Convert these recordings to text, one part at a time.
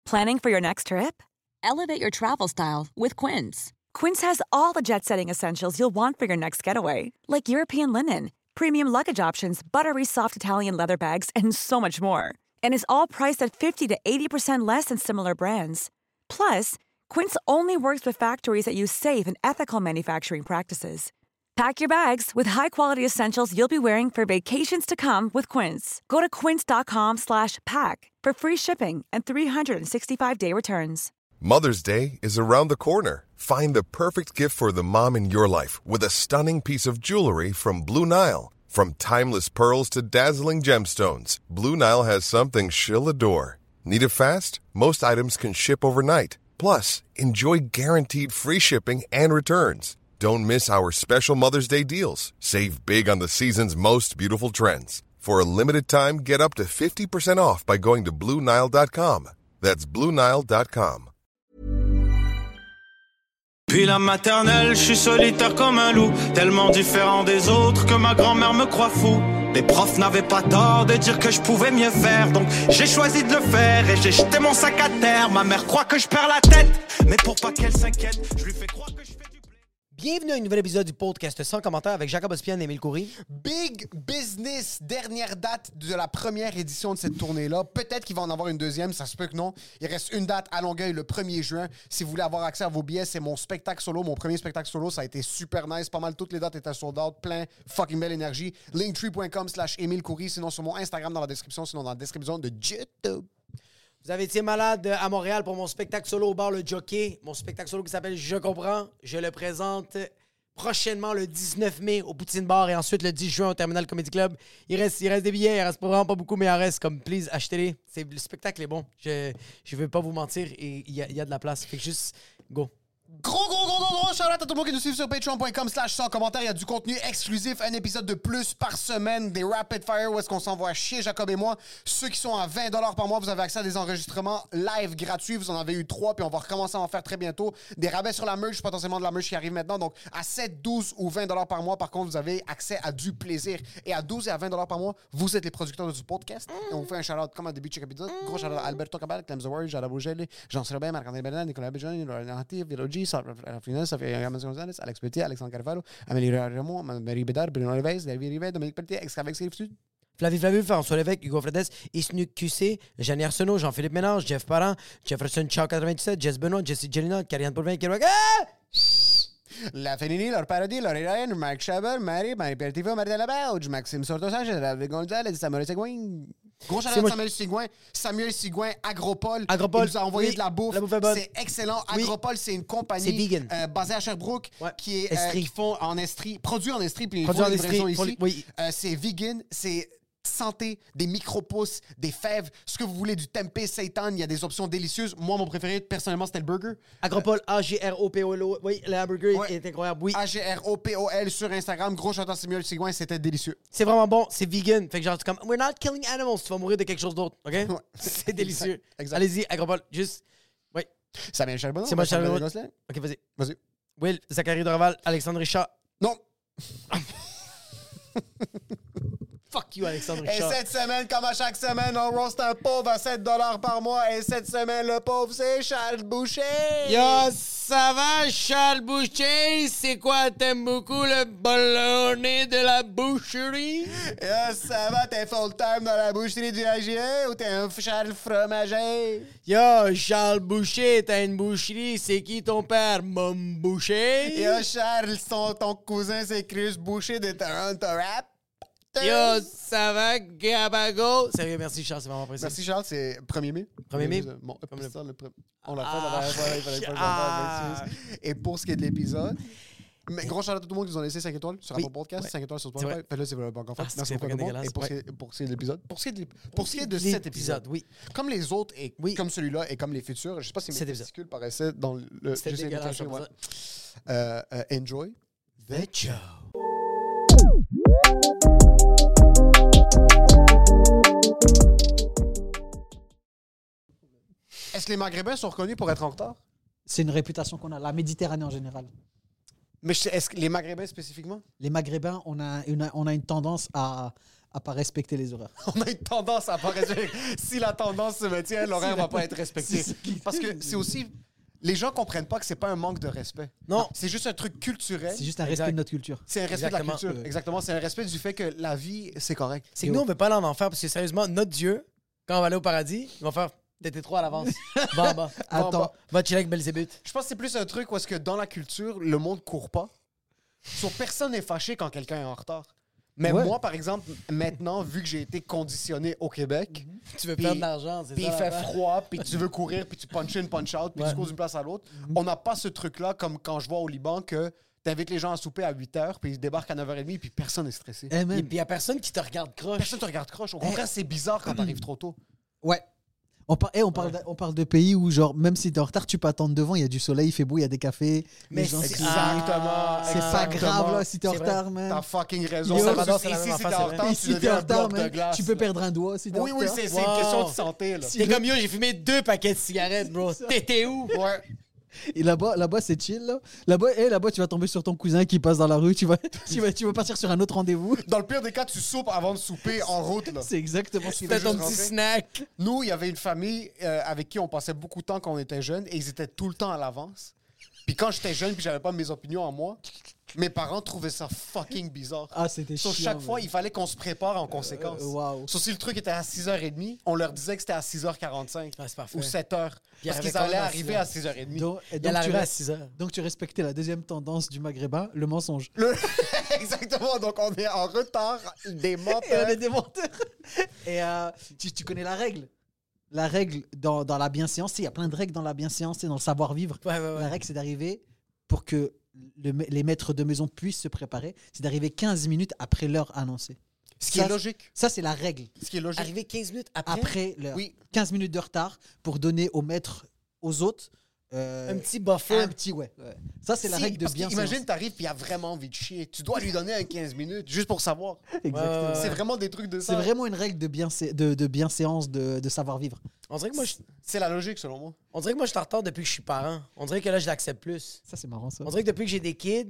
Planning for your next trip? Elevate your travel style with Quince. Quince has all the jet-setting essentials you'll want for your next getaway, like European linen, premium luggage options, buttery soft Italian leather bags, and so much more. And is all priced at 50 to 80% less than similar brands. Plus, Quince only works with factories that use safe and ethical manufacturing practices. Pack your bags with high-quality essentials you'll be wearing for vacations to come with Quince. Go to quince.com/pack for free shipping and 365-day returns. Mother's Day is around the corner. Find the perfect gift for the mom in your life with a stunning piece of jewelry from Blue Nile. From timeless pearls to dazzling gemstones, Blue Nile has something she'll adore. Need it fast? Most items can ship overnight. Plus, enjoy guaranteed free shipping and returns. Don't miss our special Mother's Day deals. Save big on the season's most beautiful trends. For a limited time, get up to 50% off by going to BlueNile.com. That's BlueNile.com. Puis la maternelle, je suis solitaire comme un loup, tellement différent des autres que ma grand-mère me croit fou. Les profs n'avaient pas tort de dire que je pouvais mieux faire, donc j'ai choisi de le faire et j'ai jeté mon sac à terre. Ma mère croit que je perds la tête, mais pour pas qu'elle s'inquiète, je lui fais croire que je fais du blé. Bienvenue à un nouvel épisode du podcast sans commentaire avec Jacob Ospian et Émile Coury. Big business, dernière date de la première édition de cette tournée-là. Peut-être qu'il va en avoir une deuxième, ça se peut que non. Il reste une date à Longueuil le 1er juin. Si vous voulez avoir accès à vos billets, c'est mon spectacle solo, mon premier spectacle solo. Ça a été super nice. Pas mal toutes les dates étaient sold out, plein fucking belle énergie. Linktree.com/Émile Coury, sinon sur mon Instagram dans la description, sinon dans la description de YouTube. Vous avez été malade à Montréal pour mon spectacle solo au bar Le Jockey. Mon spectacle solo qui s'appelle Je comprends. Je le présente prochainement le 19 mai au Poutine Bar et ensuite le 10 juin au Terminal Comedy Club. Il reste des billets, il reste vraiment pas beaucoup, mais il en reste. Comme, please, achetez-les. Le spectacle est bon. Je veux pas vous mentir et il y a de la place. Fait que juste, go. Gros shout-out à tout le monde qui nous suit sur patreon.com/sans commentaire. Il y a du contenu exclusif, un épisode de plus par semaine, des Rapid Fire où est-ce qu'on s'envoie chier, Jacob et moi. Ceux qui sont à 20$ par mois, vous avez accès à des enregistrements live gratuits. Vous en avez eu 3, puis on va recommencer à en faire très bientôt. Des rabais sur la merch, potentiellement de la merch qui arrive maintenant. Donc, à 7, 12 ou 20$ par mois, par contre, vous avez accès à du plaisir. Et à 12 et à 20$ par mois, vous êtes les producteurs de ce podcast. Et on vous fait un shout-out comme au début de chaque épisode. Gros shout-out à Alberto Cabal, Clem The Warrior, Jada Bougel, Jean-Sébastien Robin, Marc-André Bernard, Nicolas Béjean, Laurent Antif, Vélogi, Sophie Gonzalez, Alex Pelletier, Alexandre Carvalho, Amélie Raymond, Marie Bédard, Bruno Leves, David Rivet, Dominique Pelletier, Extravex Sud. Flavie, François Lévesque, Hugo Fredes, Isnuk QC, Jeanne Arsenault, Jean-Philippe Ménage, Jeff Parent, Jefferson Chow 97, Jess Benoît, Jesse Jelina, Karianne Poulvin, Kérouac. La Fénini, leur parodie, Laurie Ryan, Marc Chabot, Marie Pertivo, Martin Labauge, Maxime Sorto-Sanchez, David Gonzalez, Samuel Seguin. Gros shout-out à Samuel Seguin, Agropole. Il nous a envoyé de la bouffe. La bouffe est bonne. C'est excellent. Agropole, c'est une compagnie basée à Sherbrooke qui font en Estrie, produit en Estrie, puis ils font des livraisons ici. Oui. C'est vegan, c'est santé, des micro-pousses, des fèves, ce que vous voulez, du tempeh, seitan, il y a des options délicieuses. Moi, mon préféré, personnellement, c'était le burger. Agropole, Agropol, oui, le hamburger est incroyable, oui. Agropol sur Instagram, gros chanteur Samuel Seguin, c'était délicieux. C'est vraiment bon, c'est vegan. Fait que genre, comme, we're not killing animals, tu vas mourir de quelque chose d'autre, OK? Ouais. C'est délicieux. Exact. Allez-y, Agropole, juste, oui. Samuel Charbonneau. C'est moi, Charbonneau. OK, vas-y. Will, Zachary Dorval, Alexandre Richard. Non. Fuck you, Alexandre Et Richard. cette semaine, comme à chaque semaine, on roast un pauvre à 7$ par mois. Et cette semaine, le pauvre, c'est Charles Boucher. Yo, ça va, Charles Boucher? C'est quoi, t'aimes beaucoup le ballonnet de la boucherie? Yo, ça va, t'es full-time dans la boucherie du AGE ou t'es un Charles fromager? Yo, Charles Boucher, t'as une boucherie, c'est qui ton père? Mon Boucher? Yo, Charles, ton cousin, c'est Chris Boucher de Toronto Rap. Yo, ça va, Gabago? Sérieux, merci Charles, c'est vraiment précis. Merci Charles, c'est 1er mai. 1er mai? Bon, on l'a fait la dernière fois, il fallait pas le faire. Et pour ce qui est de l'épisode, mais gros shout-out à tout le monde qui nous ont laissé 5 étoiles sur Apple Podcast, 5 étoiles sur Spotify. Faites-le si vous l'avez pas encore fait. Merci beaucoup à tout le monde. Et pour ce qui est de l'épisode, pour ce qui est de cet épisode, oui. Comme les autres et comme celui-là et comme les futurs, je sais pas si mes testicules paraissaient dans le... C'était dégueulasse. Enjoy the show. Est-ce que les Maghrébins sont reconnus pour être en retard? C'est une réputation qu'on a, la Méditerranée en général. Mais est-ce que les Maghrébins spécifiquement? Les Maghrébins, on a une tendance à à pas respecter les horaires. On a une tendance à pas respecter. Si la tendance se maintient, l'horaire va pas être respecté. Parce que c'est aussi... Les gens comprennent pas que c'est pas un manque de respect. Non. C'est juste un truc culturel. C'est juste un respect de notre culture. C'est un respect de la Exactement. culture. Exactement. C'est un respect du fait que la vie, c'est correct. C'est que nous, on veut pas aller en enfer parce que sérieusement, notre Dieu, quand on va aller au paradis, il va faire t'étais trop à l'avance. Va en bas. Attends. Va chiller avec Belzébuth. Je pense que c'est plus un truc où est-ce que dans la culture, le monde court pas. Personne n'est fâché quand quelqu'un est en retard. Mais Ouais. moi, par exemple, maintenant, vu que j'ai été conditionné au Québec, Tu veux Puis- perdre de l'argent, c'est ça. puis il fait l'affaire. froid, puis tu veux courir, puis tu punch in, punch out, puis Ouais. tu cours d'une place à l'autre, on n'a pas ce truc-là comme quand je vois au Liban que t'invites les gens à souper à 8h, puis ils débarquent à 9h30, puis personne n'est stressé. Eh, Et man. puis il y a personne qui te regarde croche. Personne te regarde croche. Au contraire, c'est bizarre quand t'arrives trop tôt. Ouais. On parle de pays où, genre, même si t'es en retard, tu peux attendre devant, il y a du soleil, il fait beau, il y a des cafés. Mais les gens, c'est- c'est Exactement. c'est pas grave là, si t'es en C'est vrai. retard, man. T'as fucking raison. Yo, Salvador, c'est la Ici, même si t'es affaire, en c'est retard, Et tu si t'es deviens en un retard, bloc de man, glace. tu peux perdre un doigt si t'es en Oui, oui, retard. c'est une question de santé. Là. T'es comme yo, j'ai fumé 2 paquets de cigarettes, bro. T'étais où? Ouais. Et là-bas, c'est chill. Là-bas, tu vas tomber sur ton cousin qui passe dans la rue. Tu vas partir sur un autre rendez-vous. Dans le pire des cas, tu soupes avant de souper en route. Là. C'est exactement ce qu'il Fais fait. ton juste petit rentrer. snack. Nous, il y avait une famille avec qui on passait beaucoup de temps quand on était jeunes et ils étaient tout le temps à l'avance. Puis quand j'étais jeune puis j'avais pas mes opinions en moi, mes parents trouvaient ça fucking bizarre. Ah, c'était chiant. Sur chaque fois, man. il fallait qu'on se prépare en conséquence. Waouh. Sauf si le truc était à 6h30, on leur disait que c'était à 6h45 Ah, c'est parfait. ou 7h. Puis Parce il qu'ils arrivait allaient quand même à arriver à 6h30. Donc, Il donc, tu arrivait à restes- 6 heures. donc tu respectais la deuxième tendance du maghrébin, le mensonge. Exactement, donc on est en retard des Et on menteurs. est des menteurs. Et tu connais la règle. La règle dans la bienséance, il y a plein de règles dans la bienséance et dans le savoir-vivre. Ouais, ouais, La ouais. règle, c'est d'arriver pour que les maîtres de maison puissent se préparer. C'est d'arriver 15 minutes après l'heure annoncée. Ce qui Ça, est logique. Ça, c'est la règle. Ce qui est logique. Arrivé 15 minutes après, Après l'heure. Oui. 15 minutes de retard pour donner aux maîtres, aux autres, un petit buffer. un petit, ouais. Ça, c'est la Si, règle de parce bienséance. qu'imagine, t'arrives puis il a vraiment envie de chier. Tu dois lui donner un 15 minutes juste pour savoir. Exactement. Ouais. C'est vraiment des trucs de C'est ça. vraiment une règle de bienséance, de savoir-vivre. On dirait que moi, je C'est la logique, selon moi. on dirait que moi, je suis en retard depuis que je suis parent. On dirait que là, je l'accepte plus. Ça, c'est marrant, ça. On dirait que depuis que j'ai des kids,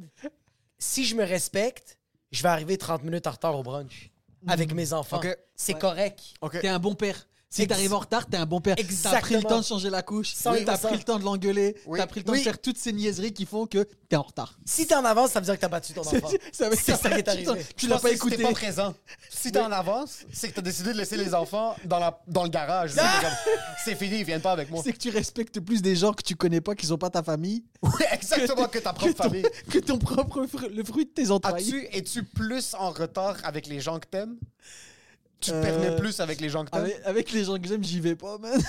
si je me respecte, je vais arriver 30 minutes en retard au brunch avec mes enfants. Ok. C'est Ouais. correct. OK. T'es un bon père. Si t'arrives en retard, t'es un bon père. T'as pris Exactement. le temps de changer la couche, 100%. t'as pris le temps de l'engueuler, Oui. t'as pris le temps Oui. de faire toutes ces niaiseries qui font que t'es en retard. Si t'es en avance, ça veut dire que t'as battu ton enfant. Ça veut- C'est ça qui est arrivé. Tu Je l'as pense pas que si t'es écouté. pas présent. Si t'es en avance, c'est que t'as décidé de laisser les enfants dans le garage. C'est fini, ils viennent pas avec moi. C'est que tu respectes plus des gens que tu connais pas, qui sont pas ta famille, Oui, exactement, que ta que propre ton, famille. que ton propre le fruit de tes entrailles. Es-tu plus en retard avec les gens que t'aimes? Tu te Euh, permets plus avec les gens que t'aimes? Avec les gens que j'aime, j'y vais pas, man.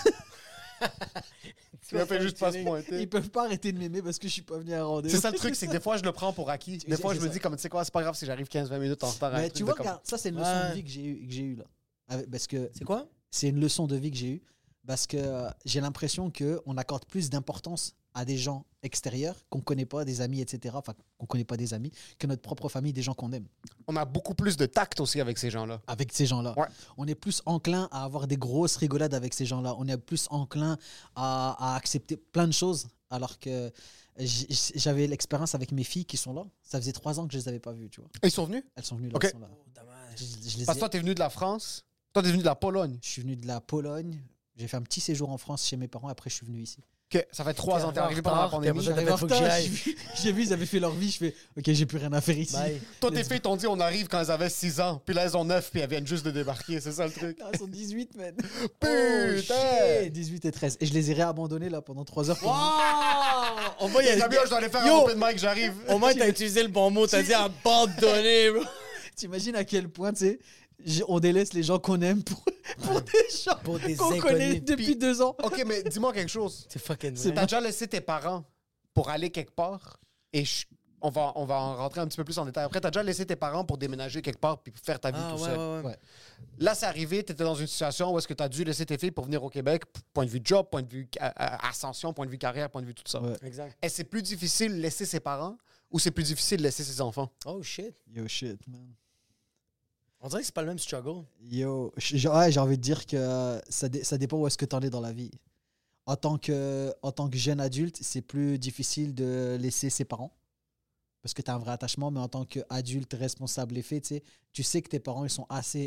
Tu me fais juste pas se pointer. Ils peuvent pas arrêter de m'aimer parce que je suis pas venu à un rendez-vous. C'est ça le truc, c'est que des fois, je le prends pour acquis. Des fois, je me C'est dis, ça. comme, tu sais quoi, c'est pas grave si j'arrive 15-20 minutes en retard. à un Mais truc tu de vois, comme- regarde, ça, c'est une leçon Ouais. de vie que j'ai eu là. Parce que C'est quoi? c'est une leçon de vie que j'ai eue parce que j'ai l'impression qu'on accorde plus d'importance à des gens extérieurs qu'on connaît pas, des amis, etc. Enfin, qu'on connaît pas des amis, que notre propre famille, des gens qu'on aime. On a beaucoup plus de tact aussi avec ces gens-là. Avec ces gens-là. Ouais. On est plus enclin à avoir des grosses rigolades avec ces gens-là. On est plus enclin à accepter plein de choses. Alors que j'avais l'expérience avec mes filles qui sont là. Ça faisait 3 ans que je les avais pas vues, tu vois. Ils sont venus? Elles sont venues là. Ok. elles sont là. Dommage. Je les Parce que ai- toi, t'es venu de la France. Toi, t'es venu de la Pologne. je suis venu de la Pologne. J'ai fait un petit séjour en France chez mes parents. Après, je suis venu ici. OK, ça fait 3 ans. T'es arrivé pendant la retard, pandémie. t'es J'arrive en faut que j'y retard, aille. j'ai vu, ils avaient fait leur vie. Je fais, OK, j'ai plus rien à faire ici. Bye. Toi, tes filles t'ont dit, on arrive quand elles avaient 6 ans. Puis là, elles ont 9, puis elles viennent juste de débarquer. C'est ça le truc. Ah, ils sont 18, man. Putain! 18 et 13. Et je les ai réabandonnés là pendant 3 heures. Au moins, il y a Fabien, je dois aller faire Yo! un open mic, j'arrive. Au moins, t'as utilisé le bon mot. T'as dit abandonner, bro. T'imagines à quel point, tu sais, on délaisse les gens qu'on aime pour des gens Pour des qu'on inconnus. connaît depuis Puis- 2 ans. OK, mais dis-moi quelque chose. C'est fucking C'est vrai. T'as déjà laissé tes parents pour aller quelque part et on va en rentrer un petit peu plus en détail. Après, t'as déjà laissé tes parents pour déménager quelque part puis faire ta vie Ah, tout ouais, seul. ouais, ouais. Ouais. Là, c'est arrivé, t'étais dans une situation où est-ce que t'as dû laisser tes filles pour venir au Québec, point de vue job, point de vue ascension, point de vue carrière, point de vue tout ça. Ouais. Exact. Est-ce que c'est plus difficile de laisser ses parents ou c'est plus difficile de laisser ses enfants? Oh shit. Yo, shit, man. On dirait que c'est pas le même struggle. Yo, ouais, j'ai envie de dire que ça dépend où est-ce que t'en es dans la vie. En tant que jeune adulte, c'est plus difficile de laisser ses parents parce que tu as un vrai attachement, mais en tant qu'adulte responsable et fait, tu sais que tes parents ils sont assez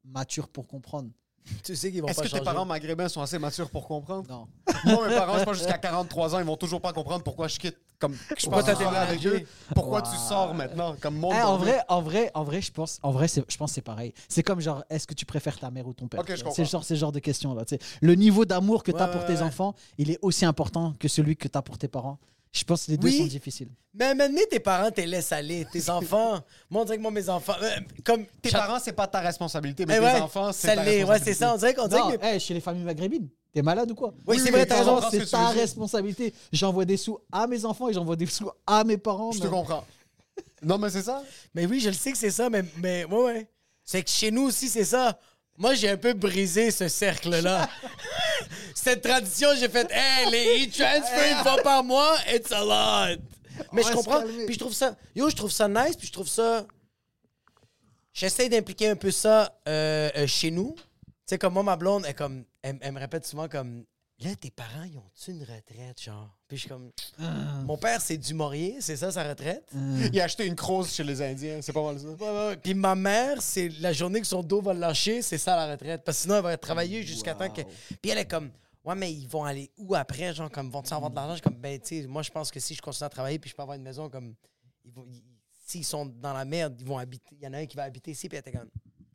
matures pour comprendre. Tu sais qu'ils vont Est-ce pas que changer. tes parents maghrébins sont assez matures pour comprendre? Non. Moi, mes parents, je pense jusqu'à 43 ans, ils vont toujours pas comprendre pourquoi je quitte. Comme, je Pourquoi pense t'as soirée avec déménagé? eux. Pourquoi tu sors maintenant? Comme monde. En dans vrai, je pense que c'est pareil. C'est comme genre, est-ce que tu préfères ta mère ou ton père? Ok, je C'est comprends. ce genre de questions là. Tu sais. Le niveau d'amour que tu as Ouais, pour ouais, tes ouais. enfants, il est aussi important que celui que tu as pour tes parents. Je pense que les deux Oui. sont difficiles. Mais maintenant, tes parents, t'es laissent aller. Tes enfants, moi, on dirait que moi, mes enfants... comme Tes parents, c'est pas ta responsabilité, mais Eh tes ouais, enfants, c'est ça ta l'est. responsabilité. Ouais, c'est ça. On dirait Non, que... chez les familles maghrébines, t'es malade ou quoi? Oui, c'est vrai, t'as raison. comprends ce que C'est tu veux ta dire. responsabilité. J'envoie des sous à mes enfants et j'envoie des sous à mes parents. Je te mais- comprends. Non, mais c'est ça. Mais oui, je le sais que c'est ça, mais ouais. C'est que chez nous aussi, c'est ça. Moi, j'ai un peu brisé ce cercle-là. Cette tradition, j'ai fait, hey, les e-transfers une fois par mois, it's a lot. Mais je va se comprends. calmer. Puis je trouve ça, je trouve ça nice, puis je trouve ça. J'essaie d'impliquer un peu ça chez nous. Tu sais, comme moi, ma blonde, elle me répète souvent comme, là, tes parents, ils ont-tu une retraite, genre? Puis je suis comme, mon père, c'est du Maurier, c'est ça sa retraite? Il a acheté une crosse chez les Indiens. C'est pas mal ça. Ouais. Puis ma mère, c'est la journée que son dos va le lâcher, c'est ça la retraite. Parce que sinon, elle va travailler jusqu'à temps que. Puis elle est comme, ouais, mais ils vont aller où après? Genre, comme, vont-ils avoir de l'argent? Je suis comme, ben, tu sais, moi, je pense que si je continue à travailler puis je peux avoir une maison, comme, s'ils sont dans la merde, ils vont habiter. Il y en a un qui va habiter ici, puis elle était comme,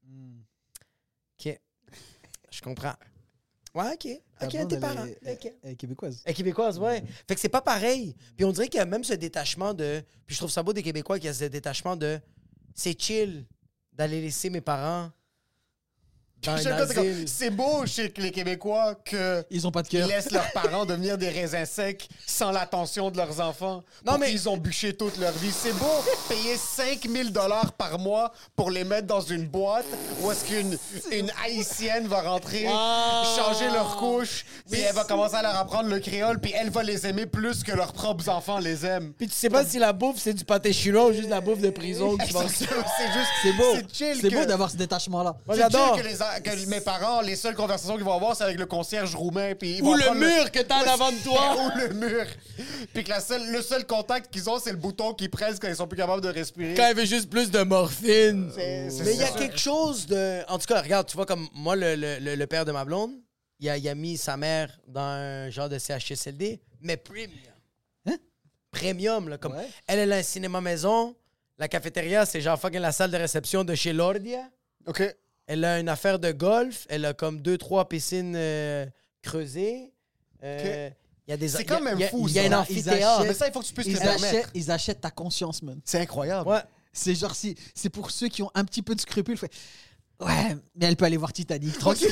OK. Je comprends. Ouais, OK. Ta OK, blonde, tes elle parents. est- OK. elle est québécoise. Elle est québécoise, ouais. Fait que c'est pas pareil. Puis on dirait qu'il y a même ce détachement de. Puis je trouve ça beau des Québécois qu'il y a ce détachement de. C'est chill d'aller laisser mes parents dans Je sais un pas, c'est comme- asile. c'est beau chez les Québécois que Ils ont pas de ils cœur. laissent leurs parents devenir des raisins secs sans l'attention de leurs enfants. Non, mais- Ils ont bûché toute leur vie. C'est beau payer 5000 $ par mois pour les mettre dans une boîte où est-ce qu'une Haïtienne va rentrer, changer leur couche, puis elle va commencer à leur apprendre le créole, puis elle va les aimer plus que leurs propres enfants les aiment. Puis tu sais pas si la bouffe, c'est du pâté chinois ou juste la bouffe de prison que tu vas C'est juste... C'est beau. C'est chill C'est que- beau d'avoir ce détachement-là. Moi, C'est j'adore. chill que mes parents, les seules conversations qu'ils vont avoir, c'est avec le concierge roumain. Puis ils Ou vont le apprendre mur que t'as en avant de toi. Ou le mur. Puis que le seul contact qu'ils ont, c'est le bouton qu'ils pressent quand ils sont plus capables de respirer. Quand elle veut juste plus de morphine. C'est Mais il y a ça. quelque chose de. En tout cas, regarde, tu vois, comme moi, le père de ma blonde, il a mis sa mère dans un genre de CHSLD, mais premium. Hein? Premium, là. Comme Ouais. elle a un cinéma maison. La cafétéria, c'est genre fucking la salle de réception de chez Lordia. OK. Elle a une affaire de golf. Elle a comme 2-3 piscines creusées. Il y a des. C'est quand même fou, Il y a ça. un Ils amphithéâtre. achètent- Mais ça, il faut que tu puisses te le permettre. Ils achètent ta conscience, man. C'est incroyable. Ouais. C'est genre, c'est pour ceux qui ont un petit peu de scrupules. Ouais, mais elle peut aller voir Titanic, tranquille.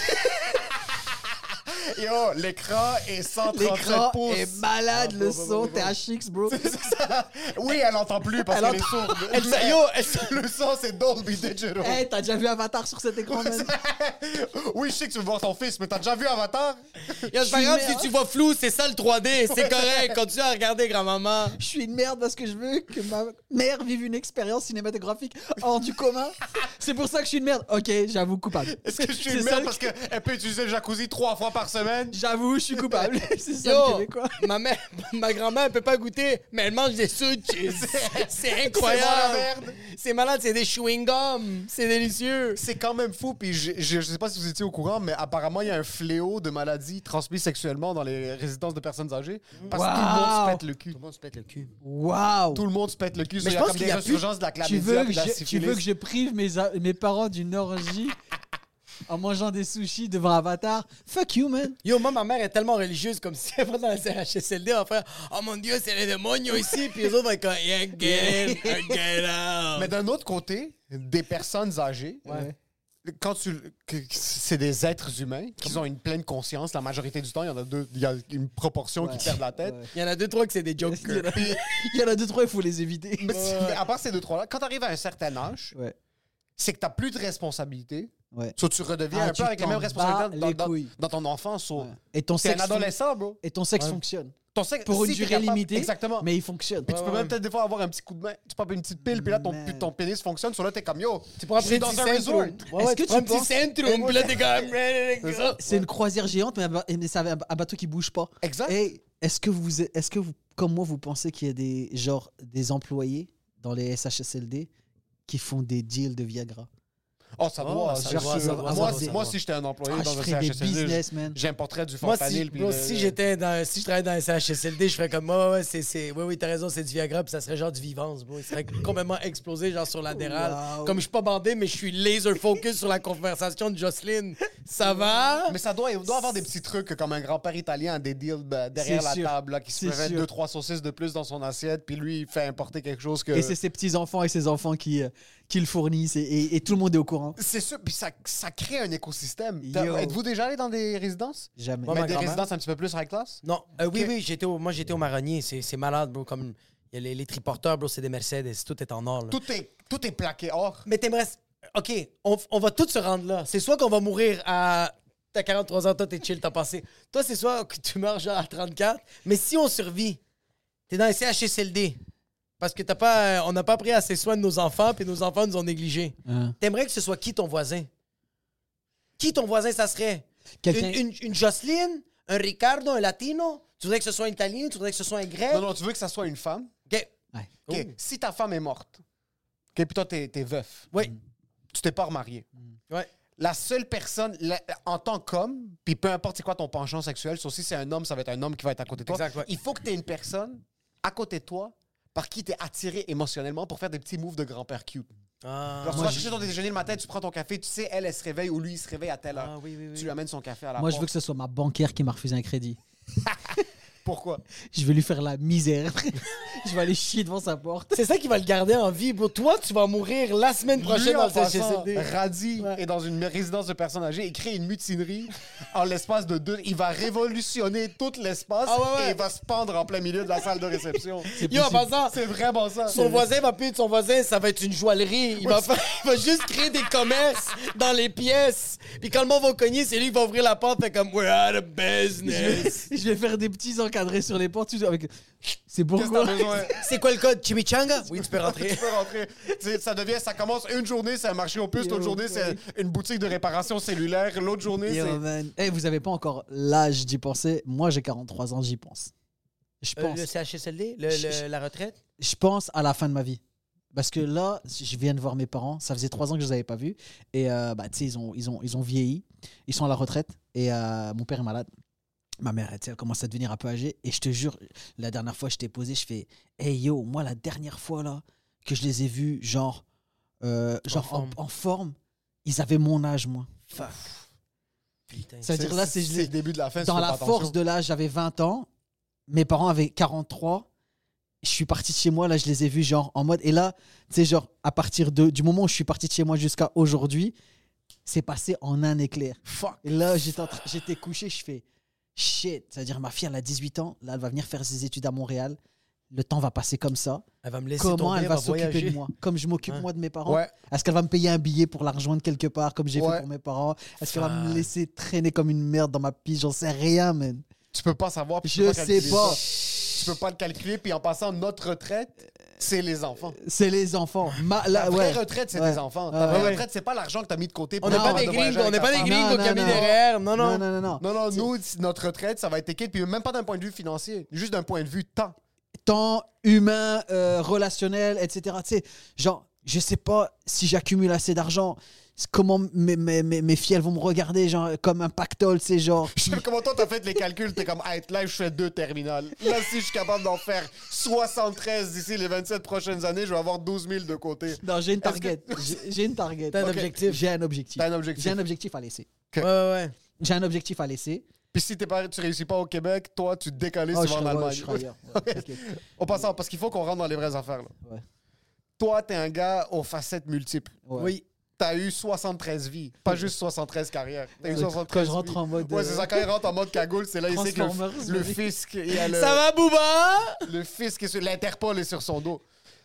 Yo, l'écran est 137 L'écran pouces. est malade, le son, t'es HX, bro. Oui, elle entend plus parce qu'elle est sourde. Le son, c'est Dolby Digital. Hey, t'as déjà vu Avatar sur cet écran, man? Oui, je sais que tu veux voir ton fils, mais t'as déjà vu Avatar? Yo, c'est pas grave si tu vois flou, c'est ça le 3D. C'est correct. Continue à regarder, grand-maman. Je suis une merde parce que je veux que ma mère vive une expérience cinématographique hors du commun. C'est pour ça que je suis une merde. Ok, j'avoue, coupable. Est-ce que je suis C'est une ça merde le- parce qu'elle peut utiliser le jacuzzi 3 fois par semaine? J'avoue, je suis coupable. C'est ça le Yo, Québécois. ma grand-mère, elle peut pas goûter, mais elle mange des sushis. C'est C'est bon, la incroyable. merde. C'est malade, c'est des chewing-gums. C'est délicieux. C'est quand même fou, puis je sais pas si vous étiez au courant, mais apparemment, il y a un fléau de maladies transmises sexuellement dans les résidences de personnes âgées parce que tout le monde se Wow. pète le cul. Tout le monde se pète le cul. Waouh! Tout le monde se pète le cul. Mais Il y je a pense comme qu'il des y a plus- résurgences de la Tu chlamydia veux, puis de la tu syphilis. veux que je prive mes parents d'une orgie en mangeant des sushis devant Avatar? Fuck you, man. Yo, moi, ma mère est tellement religieuse, comme si elle va dans la CHSLD, elle va faire « Oh mon Dieu, c'est les démonios ici! » Puis les autres vont être comme « Yeah, get in, get out! » Mais d'un autre côté, des personnes âgées, quand c'est des êtres humains qui ont une pleine conscience, la majorité du temps, il y a une proportion qui perdent la tête. Ouais. Il y en a 2-3 que c'est des Il y en jokers. a- il y en a 2-3, il faut les éviter. Mais à part ces deux, trois-là, quand tu arrives à un certain âge, Ouais. c'est que tu n'as plus de responsabilité. Ouais. So, tu redeviens Ah, un peu tu avec les mêmes t'en responsabilités bats les couilles. dans ton enfance. So, Ouais. Et ton t'es un sexe, adolescent, bro. et ton sexe fonctionne. Ton sexe, Pour une si t'es durée capable- limitée, Exactement. mais il fonctionne. Puis tu peux même peut-être des fois avoir un petit coup de main. Tu popes une petite pile, puis là, Man. ton pénis fonctionne. Sur là, t'es comme yo. Tu prends un je suis petit dans un resort. centrum. Ouais, Est-ce ouais, que tu prends tu un petit penses- centrum, puis là, t'es comme ready to go. C'est une croisière géante, mais c'est un bateau qui bouge pas. Exact. Et est-ce que vous, comme moi, vous pensez qu'il y a des employés dans les SHSLD qui font des deals de Viagra? Oh, ça doit. ça c'est doit, sûr. ça doit, Moi, ça doit. moi, si j'étais un employé Ah, dans je un ferais des CHSLD, business, man. j'importerais du Moi, fentanyl. si je travaillais dans un CHSLD, je ferais comme moi, oui, t'as raison, c'est du Viagra, puis ça serait genre du Vivance, bro. Il serait complètement explosé, genre sur la dérale. Wow. Comme je suis pas bandé, mais je suis laser focus sur la conversation de Jocelyne. Ça va? Mais il doit avoir des petits trucs comme un grand-père italien a des deals derrière C'est la sûr. table, là, qui se C'est fait sûr. 2-3 saucisses de plus dans son assiette, puis lui, il fait importer quelque chose que. Et c'est ses petits-enfants et ses enfants qui le fournissent et tout le monde est au courant. C'est sûr, puis ça crée un écosystème. Yo. Êtes-vous déjà allé dans des résidences? Jamais. Ouais, Mais ma des grand-mère. résidences un petit peu plus high class? Non, oui, j'étais au Marronnier. C'est malade, bro. Comme il y a les triporteurs, bro, c'est des Mercedes. Tout est en or, là. Tout est plaqué or. Mais t'aimerais... OK, on va tous se rendre là. C'est soit qu'on va mourir à... T'as 43 ans, toi, t'es chill, t'as passé. Toi, c'est soit que tu meurs genre à 34. Mais si on survit, t'es dans les CHSLD. Parce que on n'a pas pris assez soin de nos enfants, puis nos enfants nous ont négligés. Hein. T'aimerais que ce soit qui ton voisin? Qui ton voisin, ça serait? Quelqu'un- Une Jocelyne? Un Ricardo? Un Latino? Tu voudrais que ce soit un Italien? Tu voudrais que ce soit un Grec? Non, tu veux que ça soit une femme? OK. Ouais. OK, Oh. si ta femme est morte, OK, puis toi, t'es veuf, Oui. tu t'es pas remarié. Ouais. La seule personne, en tant qu'homme, puis peu importe c'est quoi ton penchant sexuel, sauf si c'est un homme, ça va être un homme qui va être à côté de toi. Exact, ouais. Il faut que tu aies une personne à côté de toi par qui tu es attiré émotionnellement pour faire des petits moves de grand-père cute. Ah, Genre, tu vas chercher ton déjeuner le matin, tu prends ton café, tu sais, elle se réveille ou lui, il se réveille à telle heure. Ah, oui. Tu lui amènes son café à la Moi, je porte. veux que ce soit ma banquière qui m'a refusé un crédit. Pourquoi? Je vais lui faire la misère. Je vais aller chier devant sa porte. C'est ça qui va le garder en vie, bro. Toi, tu vas mourir la semaine prochaine Lui, dans en le passant, CHSLD. Radi Ouais. est dans une résidence de personnes âgées, il crée une mutinerie en l'espace de 2. Il va révolutionner tout l'espace Ah ouais. et il va se pendre en plein milieu de la salle de réception. Yo, en passant, C'est vraiment ça. son voisin va plus être son voisin, ça va être une joaillerie. Il va juste créer des commerces dans les pièces. Puis quand le monde va cogner, c'est lui qui va ouvrir la porte, fait comme we're out of business. Je vais faire des petits encadrés sur les portes. Avec... C'est Qu'est-ce que pourquoi. t'as besoin? C'est quoi le code? Chimichanga? Oui, tu peux rentrer. Tu peux rentrer. Tu sais, ça commence une journée, c'est un marché aux puces, l'autre journée, c'est une boutique de réparation cellulaire, l'autre journée, Yo, c'est... man. Hey, vous avez pas encore l'âge d'y penser. Moi, j'ai 43 ans, j'y pense. Je pense. Le CHSLD? La retraite? Je pense à la fin de ma vie. Parce que là, je viens de voir mes parents. Ça faisait 3 ans que je les avais pas vus. Et bah, tu sais, ils ont vieilli. Ils sont à la retraite. Et mon père est malade. Ma mère, tu sais, elle commence à devenir un peu âgée. Et je te jure, la dernière fois, je t'ai posé, je fais hey yo, moi, la dernière fois là, que je les ai vus, genre en forme, ils avaient mon âge, moi. Putain. C'est-à-dire là, c'est le début de la fin. dans la force de l'âge, j'avais 20 ans. Mes parents avaient 43. Je suis parti de chez moi, là, je les ai vus genre en mode... Et là, tu sais, genre, à partir du moment où je suis parti de chez moi jusqu'à aujourd'hui, c'est passé en un éclair. Fuck. Et là, j'étais couché, je fais shit. C'est-à-dire, ma fille, elle a 18 ans. Là, elle va venir faire ses études à Montréal. Le temps va passer comme ça. Elle va me laisser Comment tomber, elle va voyager. s'occuper de moi? Comme je m'occupe, Ouais. moi, de mes parents. Ouais. Est-ce qu'elle va me payer un billet pour la rejoindre quelque part, comme j'ai Ouais. fait pour mes parents? Est-ce qu'elle va me Fuck. laisser traîner comme une merde dans ma pige? J'en sais rien, man. Tu peux pas savoir. puis tu Je peux sais calculer pas. ça. Tu peux pas le calculer. Puis en passant, notre retraite, c'est les enfants. C'est les enfants. La vraie ouais. retraite, c'est Ouais. des enfants. Ouais, Ta vraie ouais. retraite, c'est pas l'argent que t'as mis de côté On pour n'est être pas capable des de voyager gringos, on n'est avec pas ta des femme. gringos Non, qui ont mis non, des REER. Non, non. Non, nous, notre retraite, ça va être take it, puis même pas d'un point de vue financier, juste d'un point de vue temps. Temps humain, relationnel, etc. Tu sais, genre, je sais pas si j'accumule assez d'argent. Comment mes filles, elles vont me regarder genre, comme un pactole, c'est genre... Je sais comment toi, t'as fait les calculs, t'es comme, hey, là, je fais 2 terminales. Là, si je suis capable d'en faire 73 d'ici les 27 prochaines années, je vais avoir 12 000 de côté. Non, j'ai une target. J'ai une target. T'as un Ok. objectif. J'ai un objectif. T'as un objectif. J'ai un objectif à laisser. Ouais. J'ai un objectif à laisser. Puis si tu réussis pas au Québec, toi, tu te décales, Oh, tu je vas en serai- ouais, Allemagne. je serai ailleurs. Ouais, ok. En passant, parce qu'il faut qu'on rentre dans les vraies affaires. Là. Ouais. Toi, t'es un gars aux facettes multiples. Ouais. Oui. T'as eu 73 vies, pas juste 73 carrières. T'as eu Ouais, 73 quand je rentre vies. en mode, Ouais, c'est ça, quand il rentre en mode cagoule, c'est là, il sait que Transformers, le vas-y. fisc, il y a le, Ça va, Booba? le fisc, l'Interpol est sur son dos.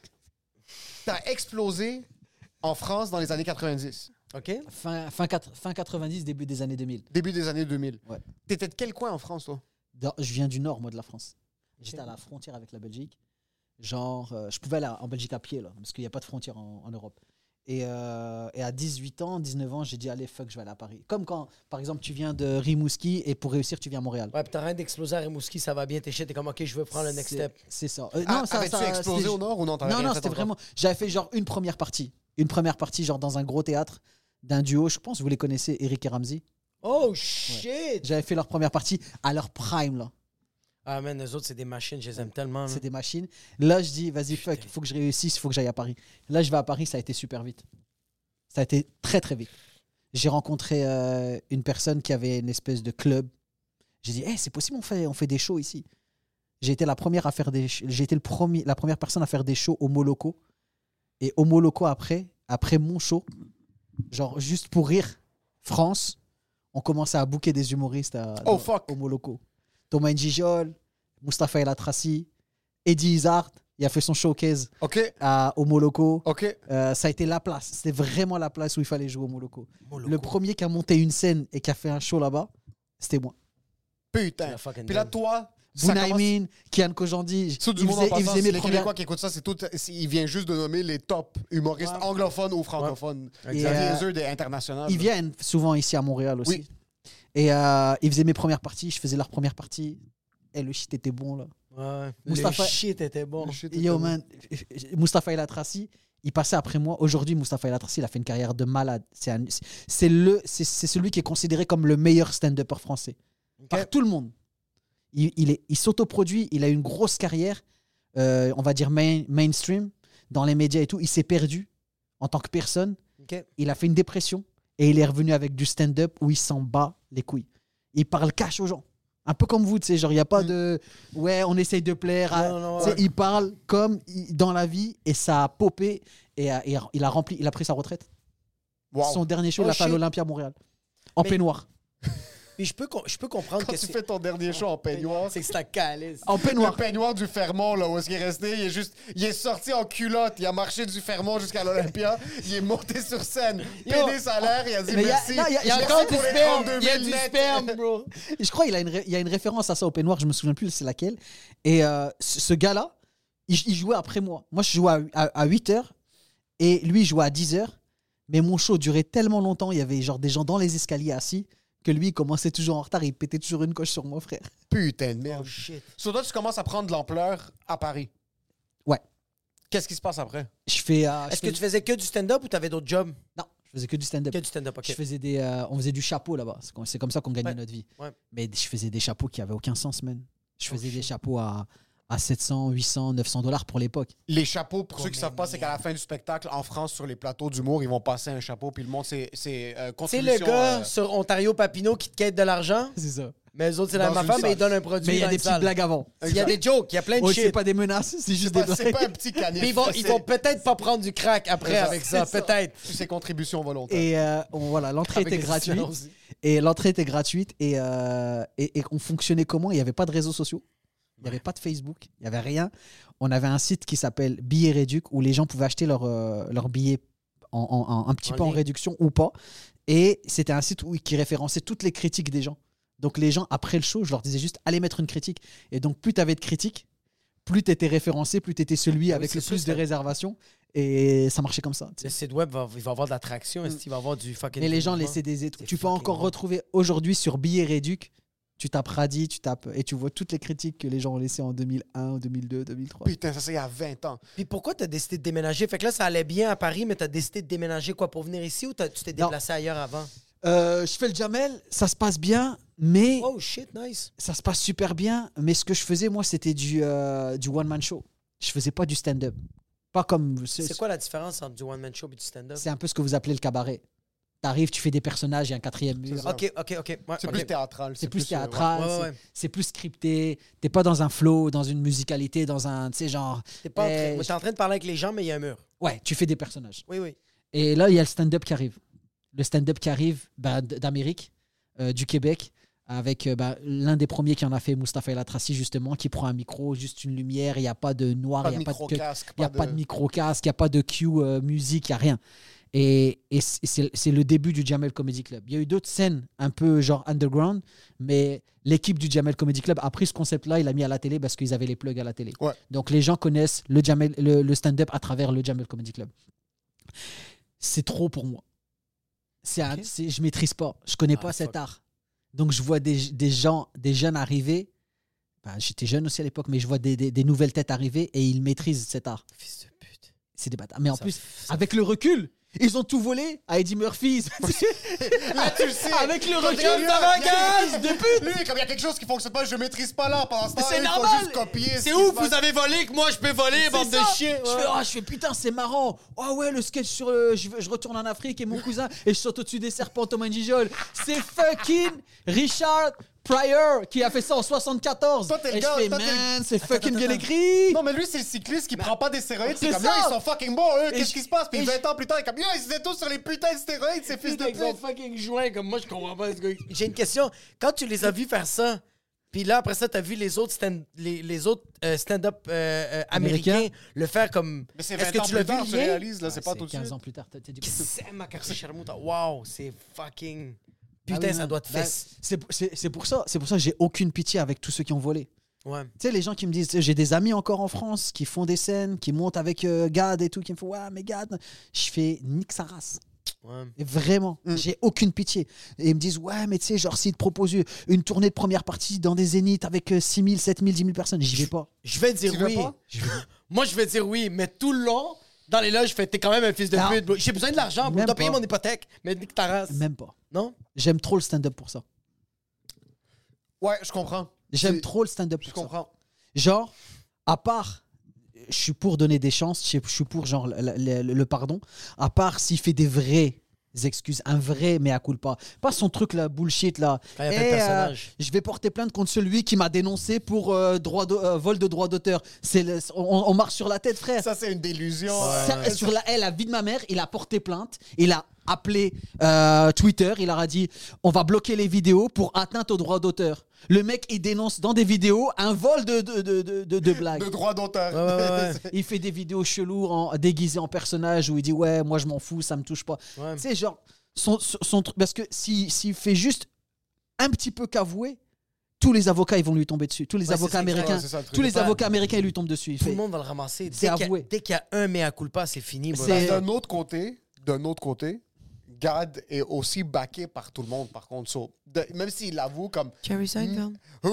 T'as explosé en France dans les années 90, OK. Fin 90, début des années 2000. début des années 2000. Ouais. T'étais de quel coin en France, toi? Je viens du nord, moi, de la France. J'étais à la frontière avec la Belgique. Genre, je pouvais aller en Belgique à pied, là, parce qu'il n'y a pas de frontière en Europe. Et à 18 ans, 19 ans, j'ai dit, allez, fuck, je vais aller à Paris. Comme quand, par exemple, tu viens de Rimouski et pour réussir, tu viens à Montréal. Ouais, pis t'as rien d'exploser à Rimouski, ça va bien, t'es shit, t'es comme, OK, je veux prendre le next step. C'est ça. Avais-tu explosé c'était- au nord ou non? T'avais Non, rien non, fait c'était encore? vraiment... J'avais fait genre une première partie. Une première partie, genre dans un gros théâtre. d'un duo, je pense que vous les connaissez, Eric et Ramsey. Oh, shit! J'avais fait leur première partie à leur prime, là. Ah, man, les autres, c'est des machines, je les aime tellement. C'est des machines. Là, je dis, vas-y, fuck, il faut que je réussisse, il faut que j'aille à Paris. Là, je vais à Paris, ça a été super vite. Ça a été très, très vite. J'ai rencontré une personne qui avait une espèce de club. J'ai dit, hey, c'est possible, on fait des shows ici. J'ai été la première personne à faire des shows au Moloko. Et au Moloko, après mon show, genre juste pour rire, France, on commençait à booker des humoristes au Moloko. Thomas Njijol, Mustapha El Atrassi, Eddie Izzard, il a fait son showcase au Moloko. Ça a été la place. C'était vraiment la place où il fallait jouer au Moloko. Le premier qui a monté une scène et qui a fait un show là-bas, c'était moi. Putain. Puis là, toi... Bounaimin, Kian Kojandi, il faisait mes Québécois qui écoutent ça, il vient juste de nommer les top humoristes anglophones ou francophones. Des internationaux. Ils viennent souvent ici à Montréal aussi. Oui. Et ils faisaient mes premières parties, je faisais leurs premières parties. Et le shit était bon là. Ouais, le shit était bon. Yo man, Mustapha El Atrassi, il passait après moi. Aujourd'hui, Mustapha El Atrassi, il a fait une carrière de malade. C'est celui qui est considéré comme le meilleur stand-upper français. Par tout le monde. Il s'autoproduit, il a une grosse carrière, on va dire mainstream, dans les médias et tout. Il s'est perdu en tant que personne. Il a fait une dépression et il est revenu avec du stand-up où il s'en bat les couilles. Il parle cash aux gens. Un peu comme vous, tu sais, genre, il n'y a pas de... Ouais, on essaye de plaire. Il parle comme dans la vie et ça a popé et il a pris sa retraite. Wow. Son dernier show, il a fait à l'Olympia Montréal. En peignoir. Puis je peux comprendre quand tu fais ton dernier show en peignoir, c'est que c'est la calice. En peignoir. Le peignoir du Fermont, là, où est-ce qu'il est resté, il est sorti en culotte, il a marché du Fermont jusqu'à l'Olympia, il est monté sur scène, pédé salaire, il a dit merci. Il y a encore du sperme, il y a du sperme, bro. Je crois qu'il y a une référence à ça au peignoir, je me souviens plus c'est laquelle. Et ce gars-là, il jouait après moi. Moi, je jouais à 8h et lui, il jouait à 10h. Mais mon show durait tellement longtemps, il y avait genre des gens dans les escaliers assis, que lui, il commençait toujours en retard, il pétait toujours une coche sur moi, frère. Putain de merde. Oh, shit. Sur toi, tu commences à prendre de l'ampleur à Paris. Ouais. Qu'est-ce qui se passe après? Est-ce que tu faisais que du stand-up ou tu avais d'autres jobs? Non, je faisais que du stand-up. Que du stand-up, ok. On faisait du chapeau là-bas. C'est comme ça qu'on gagnait notre vie. Ouais. Mais je faisais des chapeaux qui n'avaient aucun sens, man. Je faisais des chapeaux à 700, 800, 900 $ pour l'époque. Les chapeaux, pour ceux qui ne savent pas, c'est qu'à la fin du spectacle, en France, sur les plateaux d'humour, ils vont passer un chapeau, puis le monde, c'est contribution. C'est le gars sur Ontario Papineau qui te quête de l'argent. C'est ça. Mais les autres, c'est la même femme, mais ils donnent un produit. Mais il y a des petites blagues avant. Il y a des jokes, il y a plein de shit. C'est pas des menaces, c'est juste des blagues. C'est pas un petit canif. Ils vont peut-être pas prendre du crack après avec ça, peut-être. C'est contribution volontaire. Et voilà, l'entrée était gratuite. Et l'entrée était gratuite. Et on fonctionnait comment? Il n'y avait pas de réseaux sociaux. Il n'y avait pas de Facebook, il n'y avait rien. On avait un site qui s'appelle Billets Réduc où les gens pouvaient acheter leurs billets un petit peu en réduction ou pas. Et c'était un site qui référençait toutes les critiques des gens. Donc les gens, après le show, je leur disais juste allez mettre une critique. Et donc plus tu avais de critiques, plus tu étais référencé, plus tu étais celui avec le plus de réservations. Et ça marchait comme ça. Le site web, il va avoir de l'attraction. Il va avoir du fucking... Et les gens laissaient des étoiles. Tu peux encore retrouver aujourd'hui sur Billets Réduc. Tu tapes Radi, et tu vois toutes les critiques que les gens ont laissées en 2001, 2002, 2003. Putain, ça c'est il y a 20 ans. Puis pourquoi tu as décidé de déménager? Fait que là, ça allait bien à Paris, mais tu as décidé de déménager quoi, pour venir ici ou tu t'es déplacé ailleurs avant? Je fais le Jamel, ça se passe bien, mais... Oh shit, nice. Ça se passe super bien, mais ce que je faisais, moi, c'était du one-man show. Je faisais pas du stand-up. Pas comme... C'est quoi la différence entre du one-man show et du stand-up? C'est un peu ce que vous appelez le cabaret. T'arrives, tu fais des personnages, il y a un quatrième mur. Ok. Ouais, c'est plus théâtral. C'est plus théâtral, c'est plus scripté. T'es pas dans un flow, dans une musicalité, dans un, tu sais, genre... T'es en train de parler avec les gens, mais il y a un mur. Ouais, tu fais des personnages. Oui. Et là, il y a le stand-up qui arrive. Le stand-up qui arrive d'Amérique, du Québec, avec l'un des premiers qui en a fait, Mustapha El Atrassi, justement, qui prend un micro, juste une lumière, il n'y a pas de noir, il n'y a pas de micro-casque, il n'y a pas de cue musique, il n'y a rien. Et c'est le début du Jamel Comedy Club. Il y a eu d'autres scènes un peu genre underground, mais l'équipe du Jamel Comedy Club a pris ce concept-là, il l'a mis à la télé parce qu'ils avaient les plugs à la télé. Ouais. Donc les gens connaissent le stand-up à travers le Jamel Comedy Club. C'est trop pour moi. Je maîtrise pas. Je connais pas cet art. Donc je vois des jeunes arriver. J'étais jeune aussi à l'époque, mais je vois des nouvelles têtes arriver et ils maîtrisent cet art. Fils de pute. C'est des bâtards. Mais en plus, avec le recul, Ils ont tout volé à Eddie Murphy. Là, tu le sais. Avec le Quand recul, il y a- ça va, il y a- gaz de pute. Lui, comme il y a quelque chose qui fonctionne pas, je maîtrise pas là. Pendant ce temps, C'est il faut normal. juste copier. C'est ouf, vous avez volé que moi je peux voler, bande de C'est ça. chiens. Je fais putain, c'est marrant. Oh ouais, le sketch sur je retourne en Afrique et mon cousin et je saute au-dessus des serpents Thomas Gijol. C'est fucking Richard Pryor qui a fait ça en 74. Toi, t'es le Et gars, je fais toi, t'es le- man, c'est fucking bien écrit. Non, mais lui, c'est le cycliste qui prend pas des stéroïdes. C'est C'est comme, ça. là, ils sont fucking bons, eux. Et Qu'est-ce qui se passe? Puis et 20 ans plus tard, il est comme, yo, ils étaient tous sur les putains de stéroïdes, ces fils de Avec son pute. fucking joint, comme moi je comprends pas ce gars. J'ai une question. Quand tu les as vus faire ça, puis là après ça, t'as vu les autres stand-up américains le faire comme. Mais c'est Est-ce 20 que ans tu l'as plus vu tard, tu lien? réalises, là, c'est pas tout de 15 suite. ans plus tard, t'as dit. C'est ma carte Charmouta. Wow, c'est fucking. Putain, Ah oui, ça non. doit te Ben, fesser. c'est pour ça que j'ai aucune pitié avec tous ceux qui ont volé. Ouais. Tu sais, les gens qui me disent, j'ai des amis encore en France qui font des scènes, qui montent avec Gad et tout, qui me font, ouais, mais Gad, je fais nique sa race. Ouais. Et vraiment, j'ai aucune pitié. Et ils me disent, ouais, mais tu sais, genre, s'ils te proposent une tournée de première partie dans des zéniths avec 6 000, 7 000, 10 000 personnes, j'y vais pas. Je vais dire Tu veux oui. pas? Moi, je vais dire oui, mais tout le long, dans les loges, je fais, t'es quand même un fils de Non. pute. Bro. J'ai besoin de l'argent, bro. Je Même dois payer pas. mon hypothèque, mais nique ta race. Même pas. Non? J'aime trop le stand-up pour ça. Ouais, je comprends. J'aime C'est- trop le stand-up Je pour ça. comprends. Genre, à part, je suis pour donner des chances, je suis pour genre le pardon, à part s'il fait des vraies excuses, un vrai mea culpa. Pas son truc là, bullshit là. Quand il y a pas de personnage. Je vais porter plainte contre celui qui m'a dénoncé pour vol de droit d'auteur. On marche sur la tête, frère. Ça, c'est une délusion. Sur la vie de ma mère, il a porté plainte, il a appelé Twitter, il leur a dit on va bloquer les vidéos pour atteinte au droit d'auteur. Le mec, il dénonce dans des vidéos un vol de blagues. De droit d'auteur. Ouais. Il fait des vidéos cheloues déguisées en personnage où il dit ouais, moi je m'en fous, ça me touche pas. Ouais. Tu sais, genre, son truc. Parce que s'il fait juste un petit peu qu'avouer, tous les avocats ils vont lui tomber dessus. Tous les Ouais, avocats c'est ça, américains, ouais, c'est ça le truc. tous les Pas- avocats américains ils lui tombent dessus. Il Tout fait, le monde va le ramasser. C'est avoué. Dès qu'il y a un mea culpa, c'est fini. bro. C'est- D'un autre côté, Gad est aussi backé par tout le monde, par contre. Même s'il l'avoue comme... Jerry Seinfeld. Oui!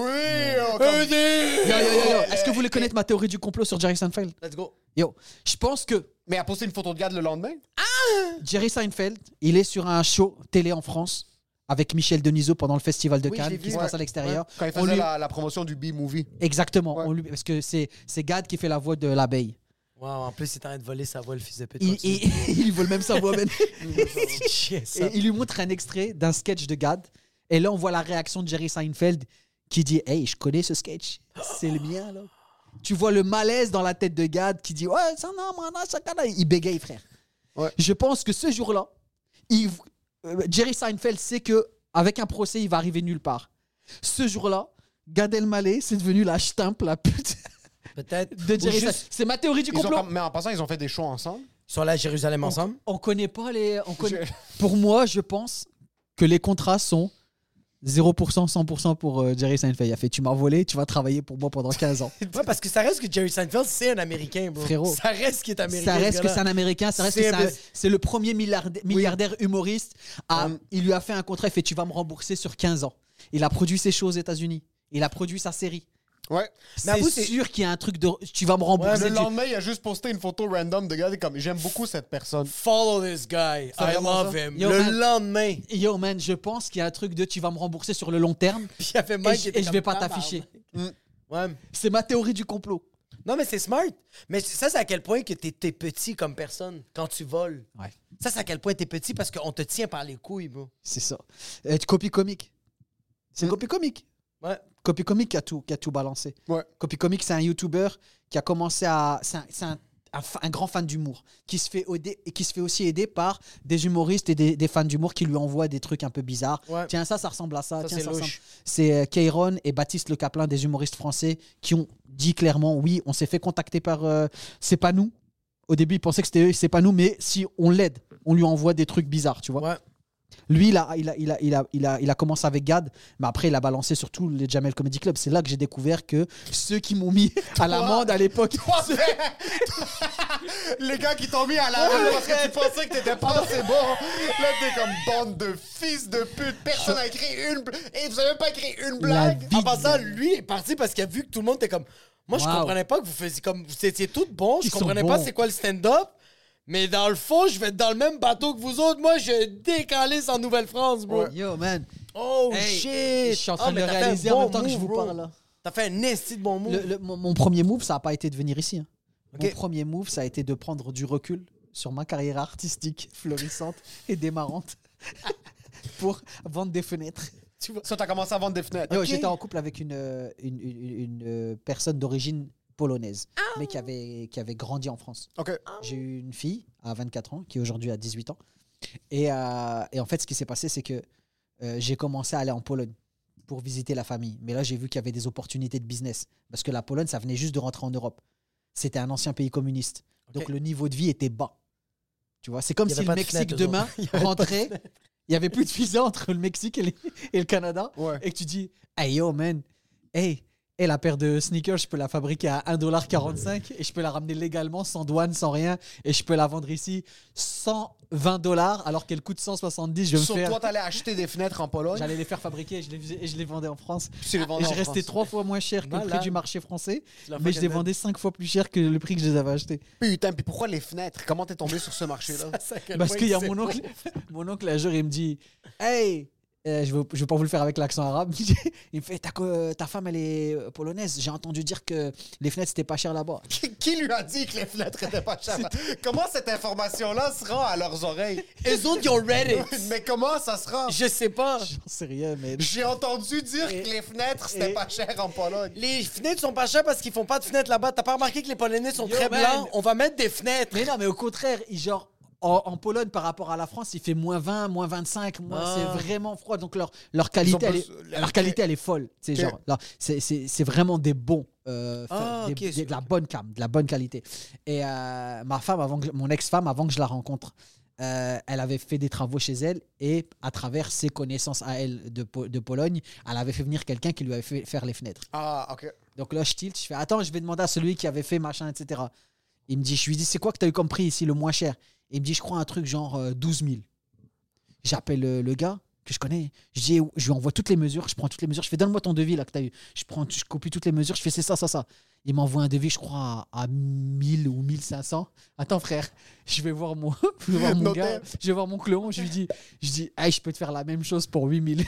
Est-ce que vous voulez connaître ma théorie du complot sur Jerry Seinfeld? Let's go. Yo, je pense que Mais il a posté une photo de Gad le lendemain? Jerry Seinfeld, il est sur un show télé en France avec Michel Denisot pendant le festival de Oui, je Cannes l'ai qui vu. se passe à l'extérieur. Quand il On faisait lui- la promotion du B-movie. Exactement, Ouais. parce que c'est Gad qui fait la voix de l'abeille. Wow, en plus, il est en train de voler sa voix, le fils de pute. Il vole même sa voix, Ben. Chier, ça. Et il lui montre un extrait d'un sketch de Gad. Et là, on voit la réaction de Jerry Seinfeld qui dit hey, je connais ce sketch. C'est le mien, là. Tu vois le malaise dans la tête de Gad qui dit ouais, ça non, il bégaye, frère. Ouais. Je pense que ce jour-là, Jerry Seinfeld sait que avec un procès, il va arriver nulle part. Ce jour-là, Gad Elmaleh, c'est devenu la ch'timpe, la pute Peut-être. de Jerry Seinfeld. C'est ma théorie du complot. Mais en passant, ils ont fait des shows ensemble. Ils sont là à Jérusalem ensemble. On connaît pas les. Pour moi, je pense que les contrats sont 0%, 100% pour Jerry Seinfeld. Il a fait tu m'as volé, tu vas travailler pour moi pendant 15 ans. Ouais, parce que ça reste que Jerry Seinfeld, c'est un Américain, bro. Frérot. Ça reste qu'il est Américain. Ça reste ce que gars-là. c'est un Américain, ça reste que c'est le premier milliardaire humoriste. Il lui a fait un contrat, il fait tu vas me rembourser sur 15 ans. Il a produit ses shows aux États-Unis. Il a produit sa série. Ouais. Mais avoue, C'est c'est- sûr qu'il y a un truc de tu vas me rembourser. Le tu- lendemain, il a juste posté une photo random de Gad comme j'aime beaucoup cette personne. Follow this guy. C'est I vraiment love ça? him. Yo, le man. lendemain. Yo man, je pense qu'il y a un truc de tu vas me rembourser sur le long terme Puis il y avait Mike qui était et je vais comme, pas t'afficher. Ouais. C'est ma théorie du complot. Non, mais c'est smart. Mais ça, c'est à quel point que t'es petit comme personne quand tu voles. Ouais. Ça, c'est à quel point t'es petit parce qu'on te tient par les couilles, bro. C'est ça. Copie comique. C'est Copie comique. Ouais. Copy Comic qui a tout balancé. Ouais. Copy Comic, c'est un YouTuber qui a commencé à. C'est un grand fan d'humour qui se fait aussi aider par des humoristes et des fans d'humour qui lui envoient des trucs un peu bizarres. Ouais. Tiens, ça ressemble à ça. Ça, Tiens, c'est ça ressemble. louche. C'est Keyron et Baptiste Le Caplin, des humoristes français, qui ont dit clairement oui, on s'est fait contacter par. C'est pas nous. Au début, ils pensaient que c'était eux, c'est pas nous, mais si on l'aide, on lui envoie des trucs bizarres, tu vois. Ouais. Lui, il a commencé avec Gad, mais après, il a balancé sur tous les Jamel Comedy Club. C'est là que j'ai découvert que ceux qui m'ont mis à l'amende à l'époque. Les gars qui t'ont mis à la rue parce que tu pensais que t'étais pas assez bon. Là, t'es comme bande de fils de pute. Personne n'a écrit une blague. Et vous avez même pas écrit une blague. vie En passant, lui est parti parce qu'il a vu que tout le monde était comme. Moi, je Wow. comprenais pas que vous faisiez comme. Vous étiez tous bons. Je Ils sont comprenais pas bons. c'est quoi le stand-up. Mais dans le fond, je vais être dans le même bateau que vous autres. Moi, je décalisse en Nouvelle-France, bro. Yo, man. Oh, Hey, shit. Je suis en train de mais le t'as fait un réaliser bon en même temps que je move, vous bro. parle. Là. T'as fait un esti de bon move. Mon premier move, ça n'a pas été de venir ici. Hein. Ok. Mon premier move, ça a été de prendre du recul sur ma carrière artistique florissante et démarrante pour vendre des fenêtres. Tu vois, ça, t'as commencé à vendre des fenêtres. Yo, Ok. j'étais en couple avec une personne d'origine polonaise, mais qui avait grandi en France. OK. J'ai eu une fille à 24 ans qui aujourd'hui a 18 ans. Et en fait, ce qui s'est passé, c'est que j'ai commencé à aller en Pologne pour visiter la famille. Mais là, j'ai vu qu'il y avait des opportunités de business. Parce que la Pologne, ça venait juste de rentrer en Europe. C'était un ancien pays communiste. Donc, le niveau de vie était bas. Tu vois, c'est comme Il y si avait le pas de Mexique, fenêtre, eux demain, autres. Il y avait pas de rentrait. Il n'y avait plus de visa entre le Mexique et le Canada. Ouais. Et que tu dis, hey yo, man, hey, la paire de sneakers, je peux la fabriquer à 1,45$ et je peux la ramener légalement, sans douane, sans rien. Et je peux la vendre ici $120 alors qu'elle coûte 170. Je vais me Sur faire. toi, t'allais acheter des fenêtres en Pologne. J'allais les faire fabriquer et je les vendais en France. Tu les vendais Et je en restais France. 3 fois moins cher que le prix Malade. du marché français, la mais je les fucking vendais 5 fois plus cher que le prix que je les avais achetés. Putain, puis pourquoi les fenêtres? Comment t'es tombé sur ce marché-là? Parce qu'il y a mon oncle un jour, il me dit, hey, je veux pas vous le faire avec l'accent arabe. Il me fait, ta femme, elle est polonaise. J'ai entendu dire que les fenêtres, c'était pas cher là-bas. Qui lui a dit que les fenêtres étaient pas chères? Comment cette information-là se rend à leurs oreilles? Eux autres, ils ont Reddit. Mais comment ça se rend? Je sais pas. J'en sais rien, mais. J'ai entendu dire Et- que les fenêtres, c'était et- pas cher en Pologne. Les fenêtres sont pas chères parce qu'ils font pas de fenêtres là-bas. T'as pas remarqué que les Polonais sont Yo, très man. blancs? On va mettre des fenêtres. Mais non, mais au contraire, genre. En Pologne, par rapport à la France, il fait moins 20, moins 25. C'est vraiment froid. Donc, leur qualité, elle est folle. C'est Ok. genre, là, c'est vraiment des bons. Ok, De la bonne cam, de la bonne qualité. Et ma femme, mon ex-femme, avant que je la rencontre, elle avait fait des travaux chez elle et à travers ses connaissances à elle de Pologne, elle avait fait venir quelqu'un qui lui avait fait faire les fenêtres. Ah, OK. Donc là, je tilte, je fais attends, je vais demander à celui qui avait fait machin, etc. Il me dit, je lui dis, c'est quoi que tu as eu comme prix ici, le moins cher? Il me dit, je crois un truc genre 12 000. J'appelle le gars que je connais. Je lui envoie toutes les mesures, je prends toutes les mesures. Je fais, donne-moi ton devis là que tu as eu. Je copie toutes les mesures, je fais, c'est ça, ça, ça. Il m'envoie un devis, je crois, à 1000 ou 1500. Attends, frère, je vais voir mon gars, je vais voir mon clone. Je lui dis, hey, je peux te faire la même chose pour 8000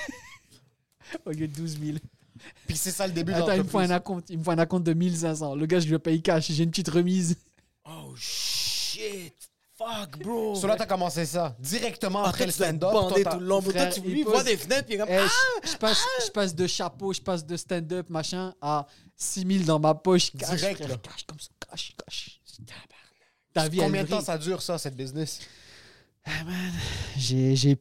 au lieu de 12 000. Puis c'est ça le début de Attends, il me faut l'entreprise. un acompte de 1500. Le gars, je lui paye cash, j'ai une petite remise. Oh shit. Fuck, bro. Sur là, t'as commencé ça. Directement après le tu dois stand-up. bander toi, tout le long. Toi, Frère, tu il lui pose- vois des fenêtres, puis il est comme. Eh, je passe de chapeau, je passe de stand-up, machin, à 6000 dans ma poche. Cash, Direct, frère, là. cash, comme ça, cash. Ta vie, Combien elle de temps brille. ça dure, ça, cette business? J'ai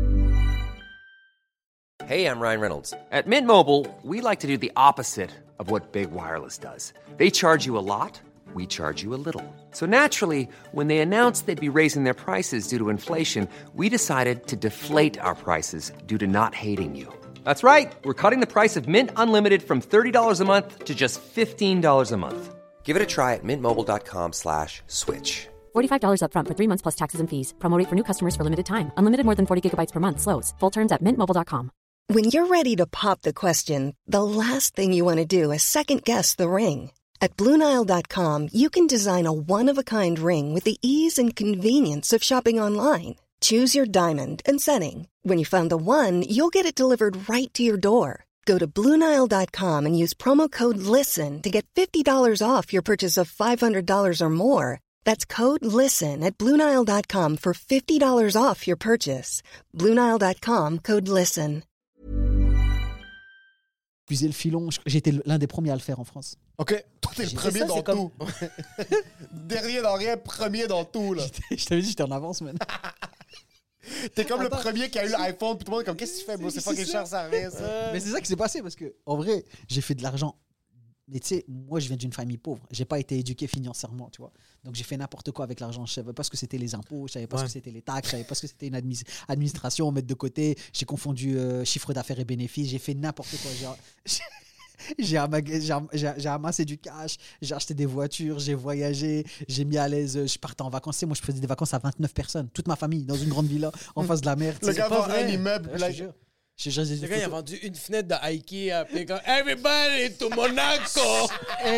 Hey, I'm Ryan Reynolds. At Mint Mobile, we like to do the opposite of what Big Wireless does. They charge you a lot, we charge you a little. So naturally, when they announced they'd be raising their prices due to inflation, we decided to deflate our prices due to not hating you. That's right. We're cutting the price of Mint Unlimited from $30 a month to just $15 a month. Give it a try at mintmobile.com/switch. $45 upfront for 3 months plus taxes and fees. Promo rate for new customers for limited time. Unlimited more than 40 gigabytes per month. Slows full terms at mintmobile.com. When you're ready to pop the question, the last thing you want to do is second-guess the ring. At BlueNile.com, you can design a one-of-a-kind ring with the ease and convenience of shopping online. Choose your diamond and setting. When you find the one, you'll get it delivered right to your door. Go to BlueNile.com and use promo code LISTEN to get $50 off your purchase of $500 or more. That's code LISTEN at BlueNile.com for $50 off your purchase. BlueNile.com, code LISTEN. puisé le filon. J'étais l'un des premiers à le faire en France. OK. Toi, t'es le premier dans tout. Dernier dans rien, premier dans tout, là. Je t'avais dit, j'étais en avance, man. T'es comme le premier qui a eu l'iPhone, puis tout le monde est comme, qu'est-ce que tu fais, bro? C'est pas quelque chose, ça rien, ça. Mais c'est ça qui s'est passé parce que, en vrai, j'ai fait de l'argent. Mais tu sais, moi, je viens d'une famille pauvre. J'ai pas été éduqué financièrement, tu vois. Donc, j'ai fait n'importe quoi avec l'argent. Je savais pas ce que c'était les impôts, je savais pas ce que c'était les taxes, je savais pas ce que c'était une administration, mettre de côté. J'ai confondu chiffre d'affaires et bénéfices. J'ai fait n'importe quoi. J'ai amassé du cash, j'ai acheté des voitures, j'ai voyagé, j'ai mis à l'aise, je partais en vacances. Moi, je faisais des vacances à 29 personnes, toute ma famille, dans une grande villa, en face de la mer. Le gars vend un immeuble. Ouais, je te jure. Le gars, il a vendu une fenêtre de Ikea, puis comme Everybody to Monaco!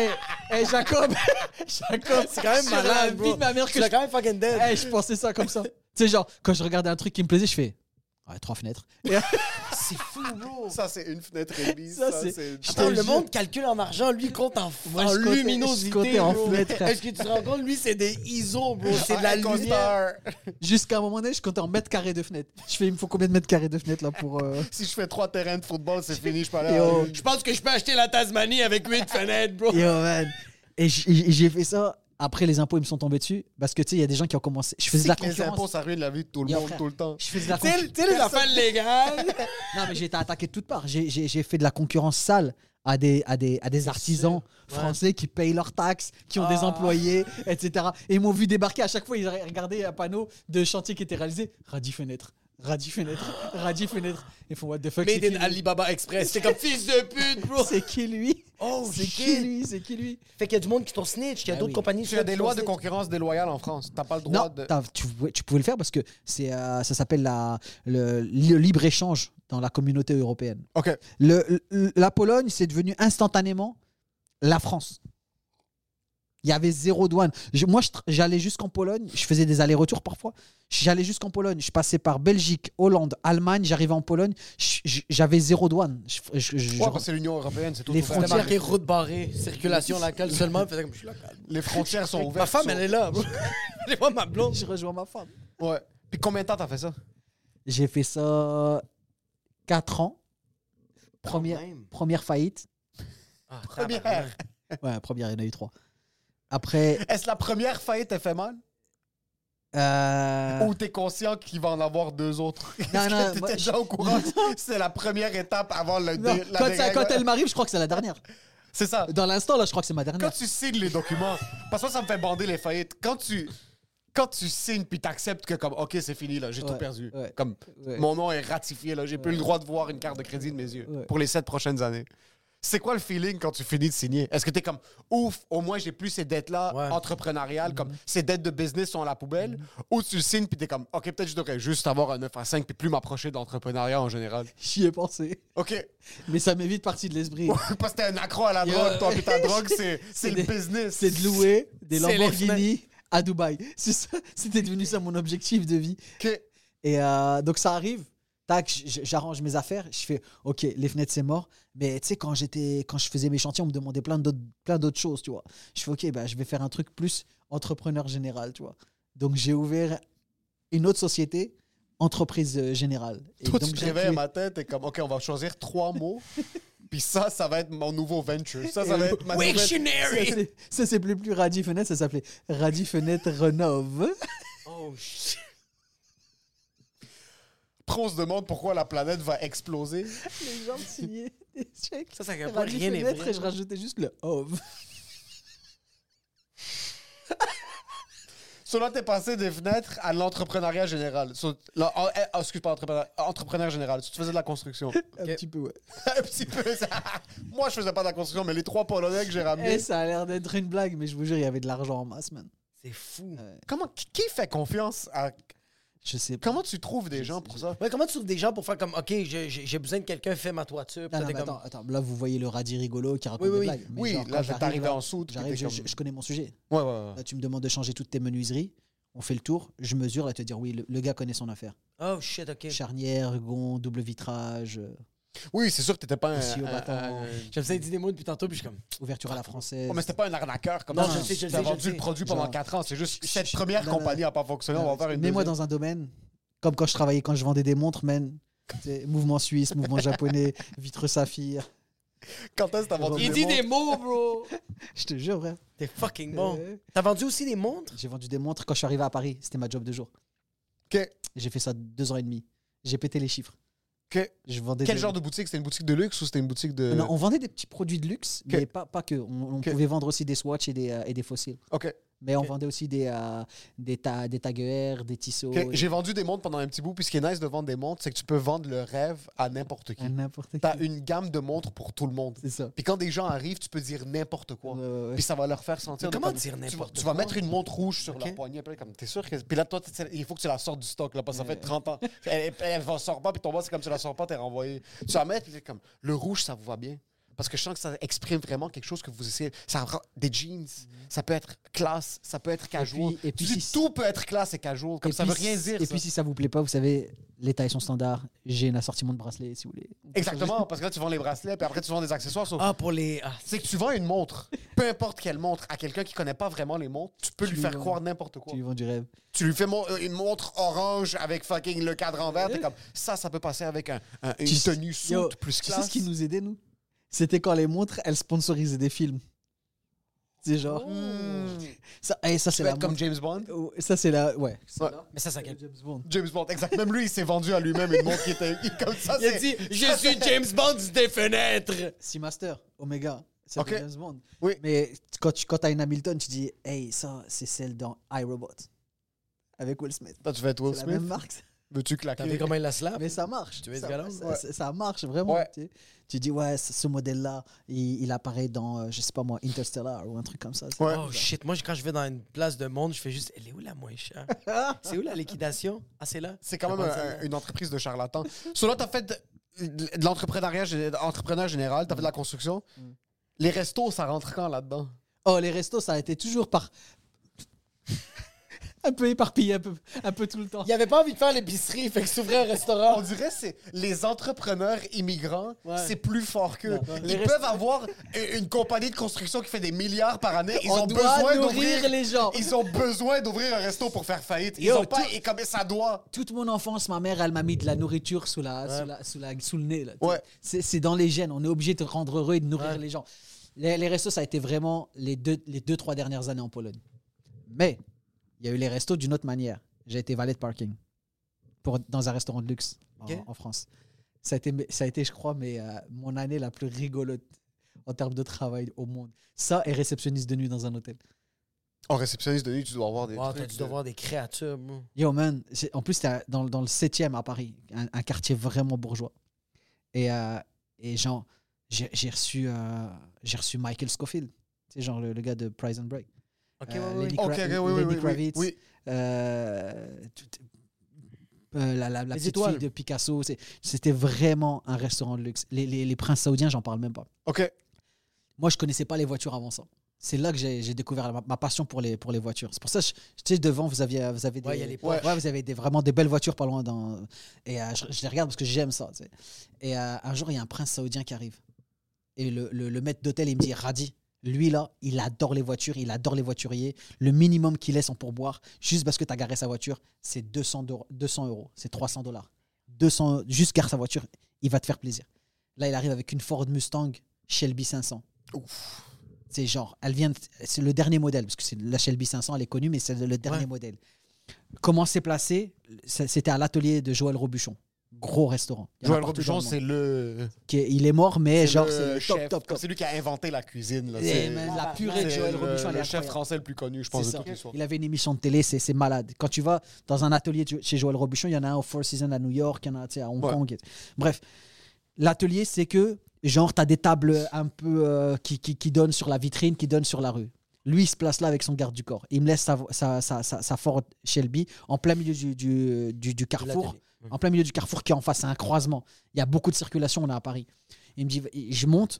Hey, Jacob, C'est quand même sur la malade, vie bro. de ma mère Tu que l'as je... quand même fucking dead. Hey, je pensais ça comme ça. Tu sais, genre, quand je regardais un truc qui me plaisait, je fais... Ouais, 3 fenêtres. Et C'est fou, bro. Ça, c'est une fenêtre et demie. Ça, Ça, c'est- c'est... Je Attends, te le jure. monde calcule en argent, lui compte en Moi, je comptais- luminosité. je comptais en bro. fenêtre, frère. Est-ce que tu te rends compte, lui, c'est des ISO, bro. C'est de la lumière. lumière. Jusqu'à un moment donné, je comptais en mètres carrés de fenêtre. Je fais, il me faut combien de mètres carrés de fenêtre là pour... Si je fais 3 terrains de football, c'est fini. Je peux aller Yo. Je pense que je peux acheter la Tasmanie avec 8 fenêtres, bro. Yo, man. Et j'ai fait ça. Après, les impôts, ils me sont tombés dessus. Parce que, tu sais, il y a des gens qui ont commencé... Je faisais de la Les impôts, concurrence. ça ruine la vie de tout le Yo, monde, frère. tout le temps. Je faisais de la Tu sais, concurrence. tu sais, les affaires légales. Non, mais j'ai été attaqué de toutes parts. J'ai fait de la concurrence sale à des artisans français qui payent leurs taxes, qui ont des employés, etc. Et ils m'ont vu débarquer. À chaque fois, ils regardaient un panneau de chantier qui était réalisé. Radis fenêtre. Radis fenêtre. Radis fenêtre. Ils font what the fuck. Made c'est qui, in lui Alibaba Express. C'est comme fils de pute, bro. C'est qui lui? Oh, C'est shit. qui lui? C'est qui lui? Fait qu'il y a du monde qui t'ont snitch, qu'il y a Ah d'autres oui. compagnies. Il y a des qui t'ont lois de snitch. concurrence déloyale en France. T'as pas le droit Non, de... tu pouvais le faire parce que ça s'appelle le libre-échange dans la communauté européenne. OK. La Pologne, c'est devenu instantanément la France. Il y avait zéro douane. Moi, j'allais jusqu'en Pologne. Je faisais des allers-retours parfois. J'allais jusqu'en Pologne. Je passais par Belgique, Hollande, Allemagne. J'arrivais en Pologne. J'avais zéro douane. Ouais, parce que c'est l'Union européenne, c'est tout Les ouvert. C'était frontières- marqué route barrée, circulation locale seulement. Faisait comme je suis local. Les frontières sont Ma ouvertes. femme, elle est là, bro. Elle est pas ma blonde. je rejoins ma femme. Ouais. Puis combien de temps t'as fait ça? J'ai fait ça 4 ans. Première faillite. Ah, Première. Ouais, première, il y en a eu 3. Après, Est-ce la première faillite t'a fait mal? Ou t'es conscient qu'il va en avoir 2 autres? Non, Est-ce non, que t'étais moi, déjà au courant que c'est la première étape avant le non, la quand dérègle? elle m'arrive, je crois que c'est la dernière. C'est ça. Dans l'instant, là, je crois que c'est ma dernière. Quand tu signes les documents, parce que ça me fait bander les faillites. Quand tu signes puis t'acceptes que comme OK, c'est fini là, j'ai tout Ouais, perdu. ouais, Comme ouais. mon nom est ratifié là, j'ai plus le droit de voir une carte de crédit de mes yeux Ouais. pour les 7 prochaines années. C'est quoi le feeling quand tu finis de signer? Est-ce que t'es comme ouf, au moins j'ai plus ces dettes-là Ouais. entrepreneuriales, comme ces dettes de business sont à la poubelle, ou tu le signes puis t'es comme OK, peut-être je devrais juste avoir un 9 à 5 puis plus m'approcher de l'entrepreneuriat en général. J'y ai pensé. OK. Mais ça m'est vite parti de l'esprit. Parce que t'es un accro à la Yo. drogue, toi, puis ta drogue, c'est le des- business. C'est de louer des C'est les Lamborghini à Dubaï. C'est ça, c'était devenu ça mon objectif de vie. OK. Et donc ça arrive, tac, j'arrange mes affaires, je fais OK, les fenêtres c'est mort. Mais tu sais, quand je faisais mes chantiers, on me demandait plein d'autres choses, tu vois. Je fais OK, bah, je vais faire un truc plus entrepreneur général, tu vois. Donc j'ai ouvert une autre société, entreprise générale. Et Toi, donc, tu te j'ai réveilles un inclus- matin, t'es comme, OK, on va choisir 3 mots, puis ça va être mon nouveau venture. Ça va être ma nouvelle... Wiktionary. Ça s'appelait plus Radis Fenêtre, ça s'appelait Radis Fenêtre Renove. Oh, shit. Après, on se demande pourquoi la planète va exploser. Les gens signaient des chèques. Ça, quel point Radis rien n'est Fenêtre vrai. et je rajoutais juste le Ove. So là, t'es passé des fenêtres à l'entrepreneuriat général. Excuse-moi, entrepreneur général. Tu faisais de la construction. Un petit peu, ouais. Un petit peu. Moi, je faisais pas de la construction, mais les 3 Polonais que j'ai ramenés... Eh, ça a l'air d'être une blague, mais je vous jure, il y avait de l'argent en masse, man. C'est fou. Qui fait confiance à... Je sais pas. Comment tu trouves des gens pour ça? Ouais, comment tu trouves des gens pour faire comme, OK, j'ai besoin de quelqu'un, fais ma toiture. Puis Non, toi, non, t'es mais comme, attends, là, vous voyez le radis rigolo qui raconte Oui, oui, des oui. blagues. Mais Oui, genre, là, quand t'es j'arrive arrivé là, en soute, puis J'arrive, t'es comme- je connais mon sujet. Ouais. Là, tu me demandes de changer toutes tes menuiseries. On fait le tour, je mesure et te dire oui, le gars connaît son affaire. oh shit, OK. Charnière, gonds, double vitrage, Oui, c'est sûr que t'étais pas Aussi au battant. J'aime ça, il dit des mots depuis tantôt, puis je suis comme, ouverture à la française. Oh, mais c'était pas un arnaqueur comme Non, ça. je sais, je T'as sais, vendu je le sais. produit pendant Genre- 4 ans. C'est juste cette première Non, non, compagnie n'a pas fonctionné. On va faire une Mets-moi deuxième. dans un domaine, comme quand je travaillais, quand je vendais des montres, man. C'est mouvement suisse, mouvement japonais, vitre saphir. Quand est-ce que t'as vendu il dit des mots, bro. Je te jure, vrai. T'es fucking bon. Euh, T'as vendu aussi des montres? J'ai vendu des montres quand je suis arrivé à Paris. C'était ma job de jour. OK. J'ai fait ça 2 ans et demi. J'ai pété les chiffres. OK. Je vendais Quel des- genre de boutique? C'était une boutique de luxe ou c'était une boutique de... Non, on vendait des petits produits de luxe, Ok. mais pas que. On Ok. pouvait vendre aussi des Swatch et des fossiles. OK. Mais on vendait aussi des tagueurs, des tisseaux. OK. J'ai vendu des montres pendant un petit bout. Puis ce qui est nice de vendre des montres, c'est que tu peux vendre le rêve à n'importe qui. À n'importe qui. T'as une gamme de montres pour tout le monde. C'est ça. Puis quand des gens arrivent, tu peux dire n'importe quoi. Ouais. Puis ça va leur faire sentir... Mais comment comme- dire n'importe Tu vas quoi? mettre une montre rouge sur Ok. leur poignet. Puis là, comme, t'es sûr que... Puis là, toi, il faut que tu la sortes du stock. Là, parce que ça fait 30 ans. Elle sort pas. Puis ton boss, c'est comme tu la sors pas, t'es renvoyé. Tu la mets, puis c'est comme, le rouge, ça vous va bien. Parce que je sens que ça exprime vraiment quelque chose que vous essayez. Ça rend des jeans, ça peut être classe, ça peut être casual. Et puis Tout peut être classe et casual, comme ça veut rien dire. Et puis si ça vous plaît pas, vous savez, les tailles sont standards. J'ai un assortiment de bracelets si vous voulez. Exactement, parce que là, tu vends les bracelets, puis après, tu vends des accessoires. Pour les... C'est que tu vends une montre, peu importe quelle montre, à quelqu'un qui connaît pas vraiment les montres, tu peux lui faire croire n'importe quoi. Tu lui vends du rêve. Tu lui fais une montre orange avec fucking le cadran vert, t'es comme, ça peut passer avec une tenue soute plus classe. Tu sais ce qui nous aidait, nous? C'était quand les montres, elles sponsorisaient des films. C'est genre... Ça c'est la comme James Bond. Ça, c'est la... Ouais. Mais ça quel... James Bond. James Bond, exact. Même lui, il s'est vendu à lui-même une montre qui était comme ça. Il a dit, je suis James Bond des fenêtres. Seamaster, Omega, c'est James Bond. Oui. Mais quand t'as une Hamilton, tu dis, hey, ça, c'est celle dans iRobot. Avec Will Smith. Toi, tu fais Will C'est Smith. la même marque. Veux-tu claquer? T'as vu comment il la slap? Mais ça marche. Tu veux être ça, galant? ça marche vraiment. Ouais. Tu dis, ouais, ce modèle-là, il apparaît dans, je sais pas moi, Interstellar ou un truc comme ça. Ouais. Oh shit, moi quand je vais dans une place de monde, je fais juste, elle est où la moins chère? C'est où la liquidation? Ah, c'est là? C'est quand même une entreprise de charlatans. So là, t'as fait de l'entrepreneur général, t'as fait de la construction. Les restos, ça rentre quand là-dedans? Oh, les restos, ça a été toujours par... un peu éparpillé, un peu tout le temps. Il avait pas envie de faire l'épicerie, fait que s'ouvrait un restaurant. On dirait que c'est les entrepreneurs immigrants, c'est plus fort qu'eux. Les Ils peuvent avoir une compagnie de construction qui fait des milliards par année. Ils ont doit besoin nourrir d'ouvrir les gens. Ils ont besoin d'ouvrir un resto pour faire faillite. Ils Yo, ont pas et comme ça doit. Toute mon enfance, ma mère, elle m'a mis de la nourriture sous le nez. Là. Ouais. C'est dans les gènes. On est obligé de rendre heureux et de nourrir les gens. Les restos, ça a été vraiment les 2-3 dernières années en Pologne. Mais il y a eu les restos d'une autre manière. J'ai été valet de parking dans un restaurant de luxe en France. Ça a été, je crois, mon année la plus rigolote en termes de travail au monde. Ça et réceptionniste de nuit dans un hôtel. En réceptionniste de nuit, tu dois avoir des trucs. Tu dois avoir des créatures, moi. Yo, man. En plus, c'était dans le 7e à Paris, un quartier vraiment bourgeois. Et genre, j'ai reçu Michael Scofield. C'est genre le gars de Prize and Break. Lenny Kravitz. Oui. La petite étoiles. fille de Picasso. C'était vraiment un restaurant de luxe. Les princes saoudiens, j'en parle même pas. OK. Moi, je connaissais pas les voitures avant ça. C'est là que j'ai découvert ma passion pour les voitures. C'est pour ça que tu sais, devant, vous avez des, il y a les vous avez vraiment des belles voitures pas loin. Et je les regarde parce que j'aime ça. Tu sais. Et un jour, il y a un prince saoudien qui arrive. Et le maître d'hôtel, il me dit, Radi, lui là, il adore les voitures, il adore les voituriers. Le minimum qu'il laisse en pourboire, juste parce que tu as garé sa voiture, c'est 200 €. C'est $300. Juste gare sa voiture, il va te faire plaisir. Là, il arrive avec une Ford Mustang Shelby 500. Ouf. C'est genre, c'est le dernier modèle, parce que la Shelby 500, elle est connue, mais c'est le dernier modèle. Comment c'est placé? C'était à l'atelier de Joël Robuchon. Gros restaurant. Joël Robuchon, c'est il est mort, mais genre, c'est le top. C'est lui qui a inventé la cuisine. Là. La purée de Joël Robuchon, elle est le chef français le plus connu, je pense, de toute l'histoire. Il avait une émission de télé, c'est malade. Quand tu vas dans un atelier chez Joël Robuchon, il y en a un au Four Seasons à New York, il y en a à Hong Kong. Bref, l'atelier, c'est que, genre, tu as des tables un peu qui donnent sur la vitrine, qui donnent sur la rue. Lui, il se place là avec son garde du corps. Il me laisse sa Ford Shelby en plein milieu du carrefour. En plein milieu du carrefour qui est en face, c'est un croisement. Il y a beaucoup de circulation, on est à Paris. Il me dit, je monte,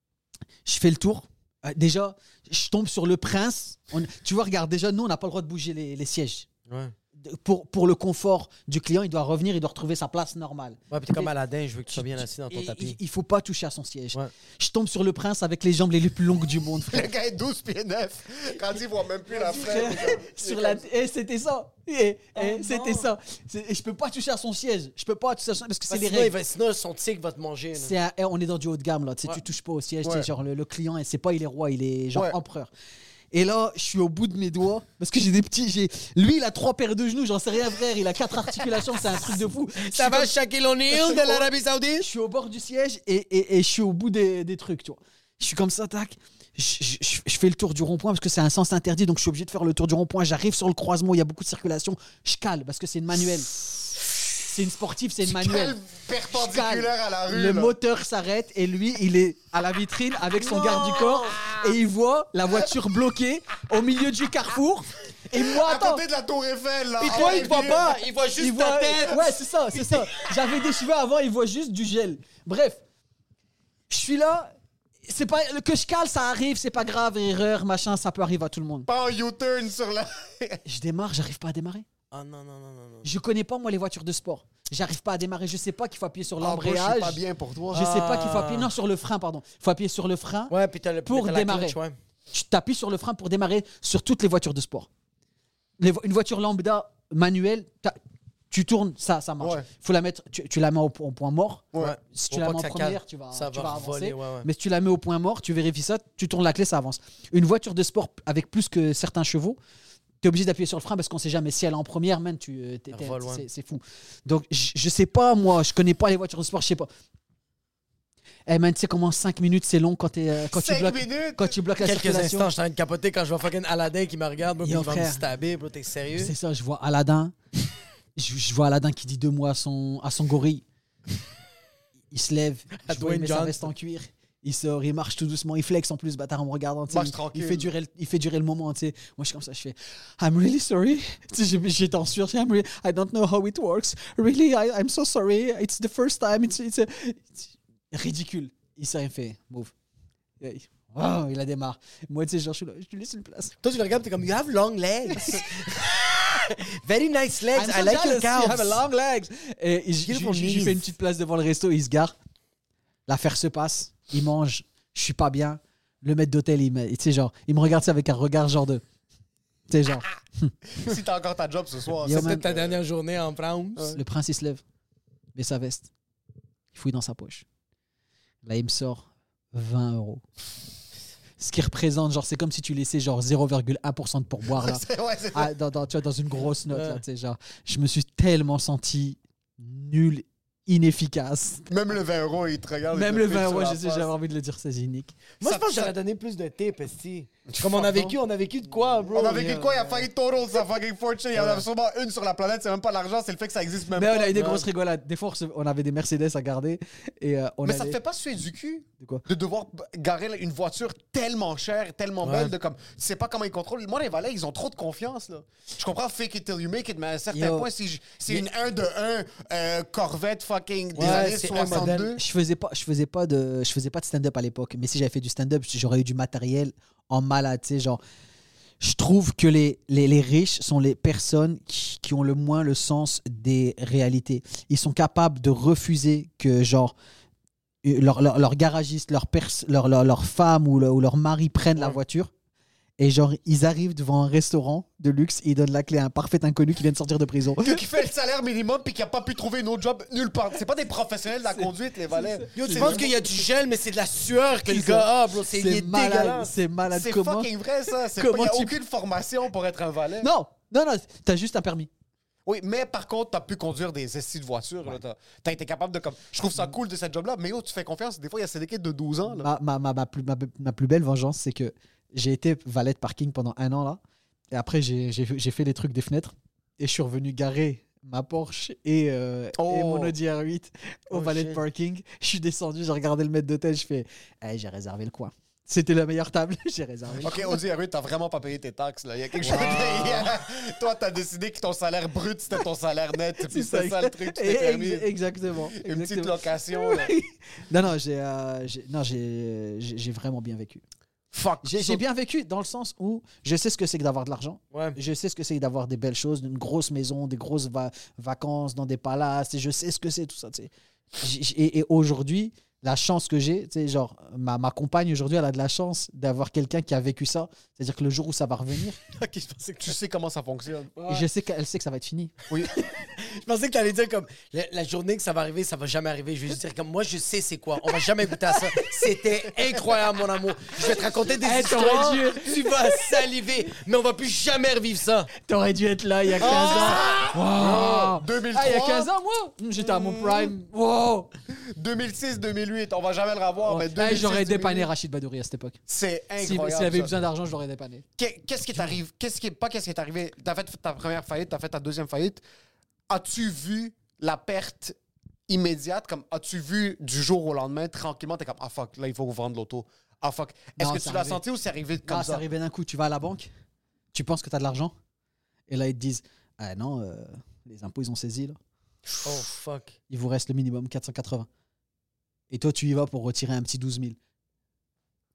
je fais le tour. Déjà, je tombe sur le prince. Tu vois, regarde, déjà, nous, on n'a pas le droit de bouger les sièges. Ouais. Pour le confort du client, il doit revenir, il doit retrouver sa place normale. Ouais, puis t'es comme Aladdin, je veux que tu sois bien assis dans ton tapis. Il faut pas toucher à son siège. Ouais. Je tombe sur le prince avec les jambes les plus longues du monde, frère. Le gars est 12 pieds 9. Quand il voit même plus la frère. C'était ça. C'était ça. Je peux pas toucher à son siège. Je peux pas toucher à son... parce que c'est les sinon, règles. Sinon, son tigre va te manger. Là. On est dans du haut de gamme là. Tu touches pas au siège. Ouais. Genre le client, c'est pas il est roi, il est genre empereur. Et là, je suis au bout de mes doigts parce que j'ai des petits. Lui, il a 3 paires de genoux, j'en sais rien, frère. Il a 4 articulations, c'est un truc de fou. Ça va, Shaquille O'Neal de l'Arabie Saoudite? Je suis au bord du siège et je suis au bout des trucs, tu vois. Je suis comme ça, tac. Je fais le tour du rond-point parce que c'est un sens interdit, donc je suis obligé de faire le tour du rond-point. J'arrive sur le croisement, il y a beaucoup de circulation. Je cale parce que c'est une manuelle. C'est une sportive, c'est une manuelle. Perpendiculaire à la rue. Le moteur s'arrête et lui, il est à la vitrine avec son garde du corps et il voit la voiture bloquée au milieu du carrefour. Et moi, à côté de la tour Eiffel, là. Et toi, il te voit pas, il voit juste ta tête. Ouais, c'est ça. J'avais des cheveux avant, il voit juste du gel. Bref, je suis là, c'est pas que je cale, ça arrive, c'est pas grave, erreur, machin, ça peut arriver à tout le monde. Pas un U-turn sur la... Je démarre, j'arrive pas à démarrer. Ah non. Je connais pas moi les voitures de sport. J'arrive pas à démarrer, je sais pas qu'il faut appuyer sur bro, l'embrayage. je suis pas bien pour toi. Je sais pas qu'il faut appuyer sur le frein, pardon. Il faut appuyer sur le frein Ouais, puis pour t'as démarrer. La clutch, ouais. Tu t'appuies sur le frein pour démarrer sur toutes les voitures de sport. Une voiture lambda manuelle, tu tournes, ça marche. Ouais. Faut la mettre, tu la mets au point mort. Ouais. Si Pour tu la pas mets en que ça première, cale. tu vas Ça va avancer. voler, ouais. Mais si tu la mets au point mort, tu vérifies ça, tu tournes la clé, ça avance. Une voiture de sport avec plus que certains chevaux, tu es obligé d'appuyer sur le frein parce qu'on sait jamais si elle est en première, man, c'est fou. Donc je sais pas, moi, je connais pas les voitures de sport, je sais pas. Eh man, tu sais comment 5 minutes c'est long quand tu bloques la Quelques circulation. instants, je suis en train de capoter quand je vois fucking Aladdin qui me regarde, bro, puis Yo, il va me frère. stabber, bro, t'es sérieux? C'est ça, je vois Aladdin. je vois Aladdin qui dit 2 mots à son gorille. Il se lève, À je vois, il Dwayne met sa Johnson. veste en cuir. Il sort, il marche tout doucement, il flex en plus, bâtard, en me regardant. tu sais. Marche tranquille. Il fait durer le moment. Tu sais. Moi, je suis comme ça, je fais I'm really sorry. Tu sais, j'étais en sueur. I don't know how it works. Really, I'm so sorry. It's the first time. It's ridicule. Il s'est rien fait. Move. Oh, il a démarre. Moi, tu sais, genre, je lui laisse une place. Toi, tu le regardes, t'es comme, you have long legs. Very nice legs. I'm I so like your jealous. You have calves. long legs. Et je Beautiful lui knees. fais une petite place devant le resto, il se gare. L'affaire se passe, il mange, je suis pas bien. Le maître d'hôtel, tu sais, genre, il me regarde ça avec un regard genre de... Tu sais, genre... Si t'as encore ta job ce soir. Yo, C'est man. peut-être ta dernière journée en France. Le prince, il se lève, met sa veste, il fouille dans sa poche. Là, il me sort 20 €. Ce qui représente, genre, c'est comme si tu laissais genre 0,1% de pourboire là. C'est Ah, tu vois, dans une grosse note là, tu sais, genre, je me suis tellement senti nul, inefficace. Même le 20 €, il te regarde. Même il le te 20 pique sur €, la je sais, face. j'avais envie de le dire, c'est unique. Moi, Ça- je pense que ça- j'aurais donné plus de tips, esti. Comme on a vécu de quoi, bro? On a vécu de quoi? Il a failli total sa fucking fortune. Il y en a sûrement une sur la planète. C'est même pas l'argent, c'est le fait que ça existe même Mais pas. on a eu des grosses rigolades. Des fois, on avait des Mercedes à garder. Et on Mais ça te allait- fait pas suer du cul De quoi? de devoir garer une voiture tellement chère, tellement Ouais. belle, de comme, tu sais pas comment ils contrôlent. Moi, les valets, ils ont trop de confiance, là. Je comprends fake it till you make it, mais à un certain Yo. point, si c'est une 1 de 1 Corvette fucking des Ouais, années c'est un 62. Je faisais pas de stand-up à l'époque. Mais si j'avais fait du stand-up, j'aurais eu du matériel en malade. Tu sais, genre, je trouve que les riches sont les personnes qui ont le moins le sens des réalités. Ils sont capables de refuser que, genre, leur garagiste, leur femme ou leur mari prennent la voiture. Et genre, ils arrivent devant un restaurant de luxe et ils donnent la clé à un parfait inconnu qui vient de sortir de prison. Qui fait le salaire minimum puis qui a pas pu trouver une autre job nulle part. C'est pas des professionnels de la conduite, les valets. Yo, tu penses qu'il y a du gel, mais c'est de la sueur que le gars a, bro. Il est malade. dégueulasse. C'est malade. C'est Comment fucking vrai, ça. Il comment n'y a tu- aucune formation pour être un valet. Non, t'as juste un permis. Oui, mais par contre, t'as pu conduire des estis de voiture. Là. T'as été capable de comme. Je trouve ça cool de cette job-là, mais yo, tu fais confiance. Des fois, il y a ces kids de 12 ans. Là. Ma plus belle vengeance, c'est que j'ai été valet de parking pendant 1 an là. Et après, j'ai fait les trucs des fenêtres. Et je suis revenu garer ma Porsche et mon Audi R8 au valet de parking. Je suis descendu, j'ai regardé le maître d'hôtel, je fais j'ai réservé le coin. C'était la meilleure table, j'ai réservé. Ok, Audi R8, t'as vraiment pas payé tes taxes. Là. Il y a quelque chose de... Toi, t'as décidé que ton salaire brut, c'était ton salaire net. Puis c'est ça le truc, tu t'es permis. Exactement. Une petite location. Là. Non, j'ai vraiment bien vécu. Fuck. J'ai bien vécu dans le sens où je sais ce que c'est que d'avoir de l'argent. Ouais. Je sais ce que c'est d'avoir des belles choses, une grosse maison, des grosses vacances dans des palaces. Et je sais ce que c'est tout ça. Tu sais. Et aujourd'hui, la chance que j'ai, tu sais, genre, ma compagne aujourd'hui, elle a de la chance d'avoir quelqu'un qui a vécu ça. C'est-à-dire que le jour où ça va revenir, Ok, je pensais que tu sais comment ça fonctionne. et je sais qu'elle sait que ça va être fini. Oui. Je pensais que t'allais dire comme la journée que ça va arriver, ça va jamais arriver. Je vais juste dire comme moi, je sais c'est quoi. On va jamais goûter à ça. C'était incroyable, mon amour. Je vais te raconter des histoires. t'aurais Tu vas saliver, mais on va plus jamais revivre ça. T'aurais dû être là il y a 15 ans. Wow. 2003. Il y a 15 ans, moi J'étais à mon prime. Wow. 2006, 2008, on va jamais le revoir. Mais 2006, J'aurais 2008, dépanné Rachid Badouri à cette époque. C'est S'il incroyable. avait eu ça. besoin d'argent, je l'aurais dépanné. Qu'est-ce qui t'arrive? Qu'est-ce qui est arrivé? T'as fait ta première faillite, t'as fait ta deuxième faillite. As-tu vu la perte immédiate? Comme as-tu vu du jour au lendemain, tranquillement, t'es comme ah fuck, là il faut vendre l'auto. Ah fuck. Est-ce Non, que c'est tu l'as arrivé. senti ou c'est arrivé comme Non, ça ça? arrivait d'un coup. Tu vas à la banque, tu penses que tu as de l'argent, et là ils te disent ah non, les impôts ils ont saisi là. Oh fuck. Il vous reste le minimum 480. Et toi tu y vas pour retirer un petit 12 000.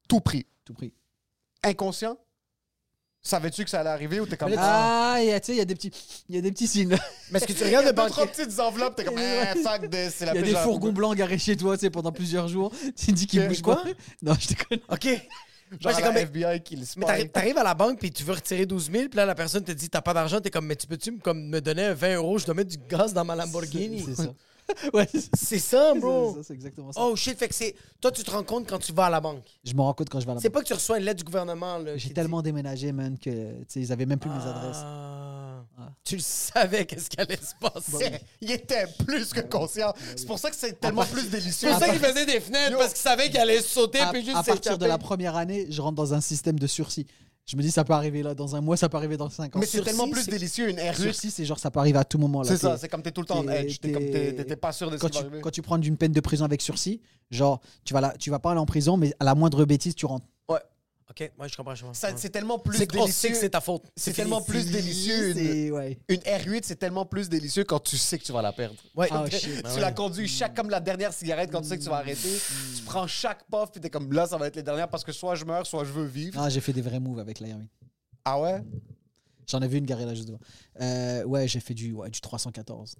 Tout pris. Tout pris. Inconscient? Savais-tu que ça allait arriver ou t'es comme... Ah, tu sais, il y a des petits signes. Mais est-ce que tu Il y regardes a le deux, trois banquier? petites enveloppes, t'es comme... fuck this, c'est la Il y a pêche des à la fourgons poubelle. blancs garés chez toi, tu sais, pendant plusieurs jours. Tu dis qu'ils Que- bougent quoi? pas. Non, je te connais. OK. Genre Moi, j'ai la comme- FBI qui le spy. Mais t'arrives à la banque puis tu veux retirer 12 000, puis là, la personne te dit t'as pas d'argent, t'es comme mais tu peux-tu me donner 20 €, je dois mettre du gaz dans ma Lamborghini. C'est ça. Ouais, c'est ça. C'est ça, bro. C'est exactement ça. Oh shit, fait que c'est. Toi, tu te rends compte quand tu vas à la banque. Je me rends compte quand je vais à la C'est banque. pas que tu reçois une lettre du gouvernement. Là, J'ai qui tellement déménagé, man, que tu sais, ils avaient même plus mes dit- adresses. Ah. Tu le savais qu'est-ce qui allait se passer. Il était plus que conscient. C'est pour ça que c'est tellement plus délicieux. C'est pour ça qu'il faisait des fenêtres, parce qu'il savait qu'il allait sauter À, puis juste à partir de s'échapper. la première année, je rentre dans un système de sursis. Je me dis, ça peut arriver là dans un mois, ça peut arriver dans 5 ans. Mais c'est tellement Sursis, plus c'est- délicieux, une R8. Sursis, c'est genre, ça peut arriver à tout moment. Là. C'est ça, T'es- c'est comme t'es tout le temps en t'es- edge. T'es pas sûr de ce quand qui va tu, arriver. quand tu prends une peine de prison avec sursis, genre, tu vas pas aller en prison, mais à la moindre bêtise, tu rentres. Ouais. Ok, moi je comprends. C'est tellement plus C'est qu'on sait que délicieux. c'est ta faute. C'est tellement plus délicieux. Ouais. Une R8, c'est tellement plus délicieux quand tu sais que tu vas la perdre. Ouais. Ah, Tu shit. la conduis comme la dernière cigarette quand tu sais que tu vas arrêter. Tu prends chaque puff puis t'es comme là, ça va être les dernières parce que soit je meurs, soit je veux vivre. Ah, j'ai fait des vrais moves avec la Hermine. Ah ouais? J'en ai vu une garée là juste devant. Ouais, j'ai fait du 314.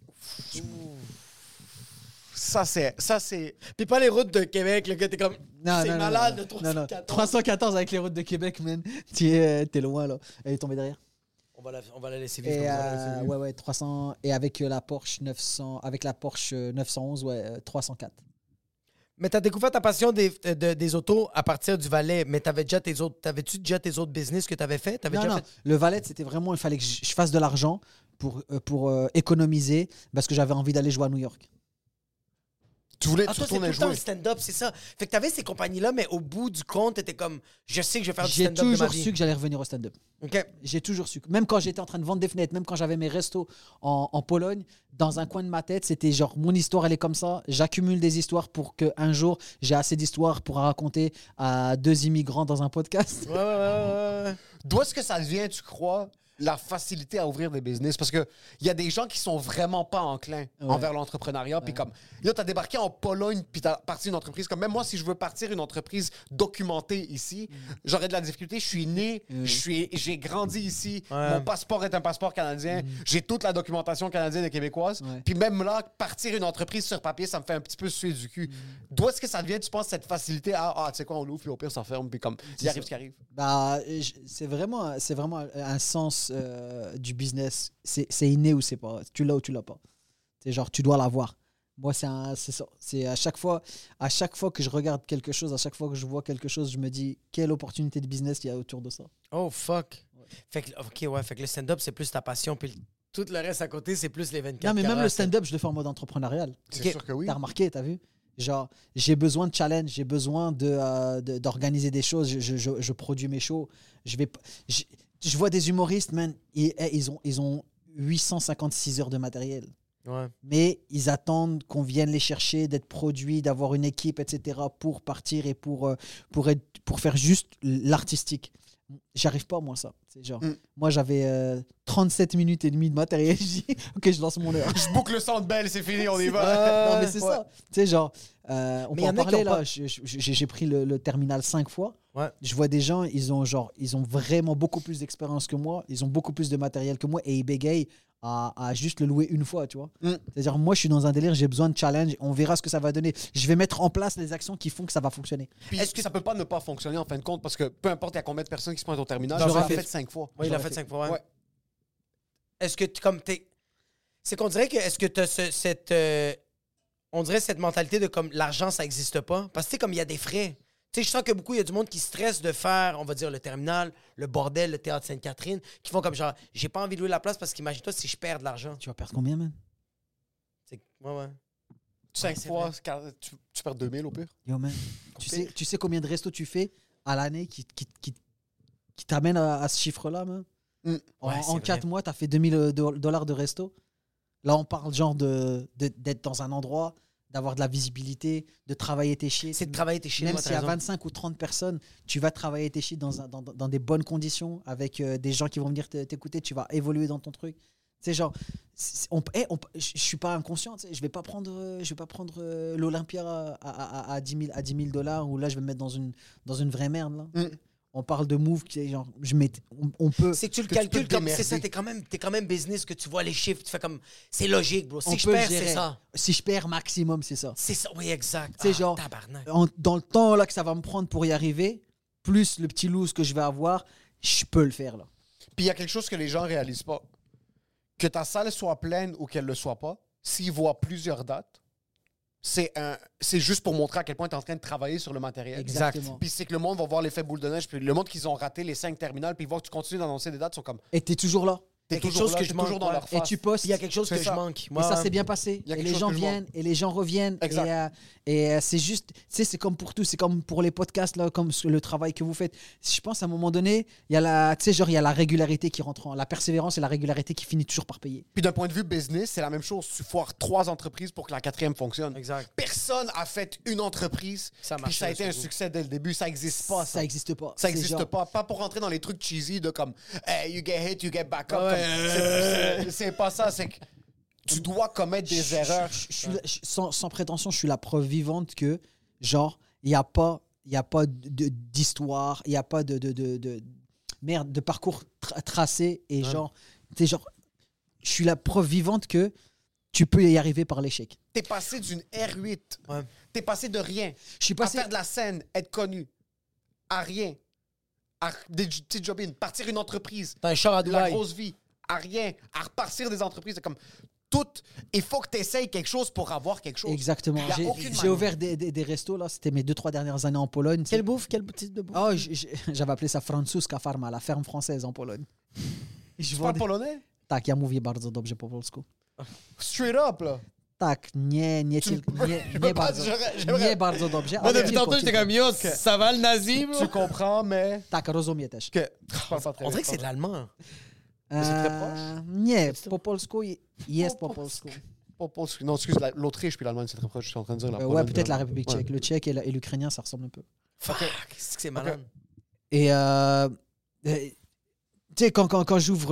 Ça, c'est. Puis pas les routes de Québec, le gars, t'es comme. Non, C'est non, malade non, de non, non. 314. 314 avec les routes de Québec, man. T'es loin là. Elle est tombée derrière. On va la laisser vivre Et comme ça. ouais, 300. Et avec la Porsche 900, avec la Porsche 911, ouais, 304. Mais t'as découvert ta passion des autos à partir du Valais, mais t'avais-tu déjà tes autres business que t'avais fait? T'avais Non, déjà non. fait... Le Valet, c'était vraiment, il fallait que je fasse de l'argent pour économiser parce que j'avais envie d'aller jouer à New York. Tu voulais Ah, toi, c'est tout retourner le temps jouer. le stand-up, c'est ça. Fait que t'avais ces compagnies-là, mais au bout du compte, t'étais comme, je sais que je vais faire du J'ai stand-up de ma toujours vie. su que j'allais revenir au stand-up. OK. J'ai toujours su. Même quand j'étais en train de vendre des fenêtres, même quand j'avais mes restos en Pologne, dans un coin de ma tête, c'était genre mon histoire, elle est comme ça. J'accumule des histoires pour qu'un jour, j'ai assez d'histoires pour raconter à 2 immigrants dans un podcast. Ouais. D'où est-ce que ça vient, tu crois, la facilité à ouvrir des business? Parce qu'il y a des gens qui sont vraiment pas enclins envers l'entrepreneuriat. Puis comme, là, t'as débarqué en Pologne, puis t'as parti une entreprise. Comme même moi, si je veux partir une entreprise documentée ici, j'aurais de la difficulté. Je suis né, j'ai grandi ici. Mon passeport est un passeport canadien. J'ai toute la documentation canadienne et québécoise. Ouais. Puis même là, partir une entreprise sur papier, ça me fait un petit peu suer du cul. D'où est-ce que ça vient, tu penses, cette facilité à, tu sais quoi, on l'ouvre, puis au pire, ça ferme, puis comme, il arrive ce qui arrive. Bah, c'est vraiment un sens du business. C'est inné ou c'est pas. Tu l'as ou tu l'as pas. C'est genre, tu dois l'avoir. Moi, c'est ça. C'est à chaque fois que je regarde quelque chose, à chaque fois que je vois quelque chose, je me dis quelle opportunité de business il y a autour de ça. Oh, fuck. Fait que, fait que le stand-up, c'est plus ta passion, puis tout le reste à côté, c'est plus les 24 Non, mais même carats, le stand-up, je le fais en mode entrepreneurial. C'est sûr que oui. T'as remarqué, t'as vu? Genre, j'ai besoin de challenge, j'ai besoin d'organiser des choses. Je produis mes shows. Je vois des humoristes, man, ils ont 856 heures de matériel. Ouais. Mais ils attendent qu'on vienne les chercher, d'être produits, d'avoir une équipe, etc. pour partir et pour faire juste l'artistique. J'arrive pas, moi, ça. C'est genre, moi, j'avais 37 minutes et demie de matériel. Je dis, ok, je lance mon heure. Je boucle le centre belle, c'est fini, on y va. Non, mais c'est ça. Tu sais, genre, on Mais peut y en en a qui parler, ont là. pas- J'ai pris le terminal 5 fois. Ouais. Je vois des gens, ils ont vraiment beaucoup plus d'expérience que moi. Ils ont beaucoup plus de matériel que moi et ils bégayent à juste le louer une fois, tu vois. C'est-à-dire, moi, je suis dans un délire, j'ai besoin de challenge. On verra ce que ça va donner. Je vais mettre en place les actions qui font que ça va fonctionner. Puis est-ce que ça peut pas ne pas fonctionner en fin de compte? Parce que peu importe il y a combien de personnes qui se pointent au terminal, Je j'en l'aurais ai fait. fait 5 fois. Oui, il l'a fait 5 fois, ouais. Est-ce que c'est qu'on dirait que est-ce que t'as cette on dirait cette mentalité de comme l'argent ça existe pas parce que tu sais comme il y a des frais. Tu sais, je sens que beaucoup il y a du monde qui stresse de faire, on va dire le terminal, le bordel, le théâtre Sainte-Catherine, qui font comme genre j'ai pas envie de louer la place parce qu'imagine-toi si je perds de l'argent. Tu vas perdre combien, man? Ouais. 5 c'est fois, tu perds 2000 au pire. Yo, man. Tu sais combien de restos tu fais à l'année qui t'amène à ce chiffre-là, man? Ouais, En c'est 4 vrai. mois, tu as fait $2000 de resto. Là, on parle genre d'être dans un endroit, d'avoir de la visibilité, de travailler tes shit. C'est de travailler tes shit, Même ouais, s'il y a t'as raison. 25 ou 30 personnes, tu vas travailler tes shit dans des bonnes conditions, avec des gens qui vont venir t'écouter, tu vas évoluer dans ton truc. sais, genre, je suis pas inconscient, tu sais, je vais pas prendre l'Olympia à 10 000 dollars où là, je vais me mettre dans une vraie merde, là. On parle de move qui est genre, on peut. C'est que tu le calcules comme c'est ça, t'es quand même business, que tu vois les chiffres, tu fais comme c'est logique, bro. Si je perds, c'est ça. Si je perds maximum, c'est ça. C'est ça, oui, exact. C'est genre, dans le temps là que ça va me prendre pour y arriver, plus le petit lose que je vais avoir, je peux le faire là. Puis il y a quelque chose que les gens réalisent pas. Que ta salle soit pleine ou qu'elle le soit pas, s'ils voient plusieurs dates, c'est juste pour montrer à quel point tu es en train de travailler sur le matériel. Exactement. Puis c'est que le monde va voir l'effet boule de neige, puis le monde qu'ils ont raté les 5 terminales, puis ils voient que tu continues d'annoncer des dates, ils sont comme... Et t'es toujours là. T'es toujours là, toujours dans leur face. Et tu postes. Il y a quelque chose que je manque. Et ça s'est bien passé. Et les gens viennent, et les gens reviennent. Exact. Et c'est juste, tu sais, c'est comme pour tout. C'est comme pour les podcasts, là, comme le travail que vous faites. Je pense à un moment donné, il y a la régularité qui rentre la persévérance et la régularité qui finit toujours par payer. Puis d'un point de vue business, c'est la même chose. Tu foires 3 entreprises pour que la 4e fonctionne. Exact. Personne a fait une entreprise, puis ça a été un succès dès le début. Ça n'existe pas. Ça n'existe pas. Ça n'existe pas. Pas pour rentrer dans les trucs cheesy de comme hey, you get hit, you get back up. C'est pas ça, c'est que tu dois commettre des erreurs. Sans prétention, je suis la preuve vivante que, genre, il n'y a pas d'histoire, il n'y a pas de parcours tracé. Et genre, je suis la preuve vivante que tu peux y arriver par l'échec. T'es passé d'une R8, t'es passé de rien à faire de la scène, être connu, à rien, à des petits job-in, partir une entreprise, t'as un char à de la grosse vie, à rien, à repartir des entreprises. C'est comme tout. Il faut que tu essayes quelque chose pour avoir quelque chose. Exactement. J'ai ouvert des restos, là. C'était mes 2-3 dernières années en Pologne. Quelle bouffe? Quel type de bouffe? Oh, j'avais appelé ça Francuska Farma, la ferme française en Pologne. Tu parles polonais? Tak, ja mówię bardzo dobrze po polsku. Straight up, là. Tak, nie bardzo dobrze. Moi, depuis tantôt, j'étais comme yo, ça va le nazi, Tu comprends, mais... Tak, rozumie też. On dirait que c'est de l'allemand. C'est très proche? Nie, po polsku jest po polsku. Non, excuse, l'Autriche puis l'Allemagne, c'est très proche. Je suis en train de dire la Pologne. Ouais, peut-être la République tchèque. Le tchèque et l'ukrainien, ça ressemble un peu. Fuck, c'est que c'est malade. Et tu sais, quand j'ouvre,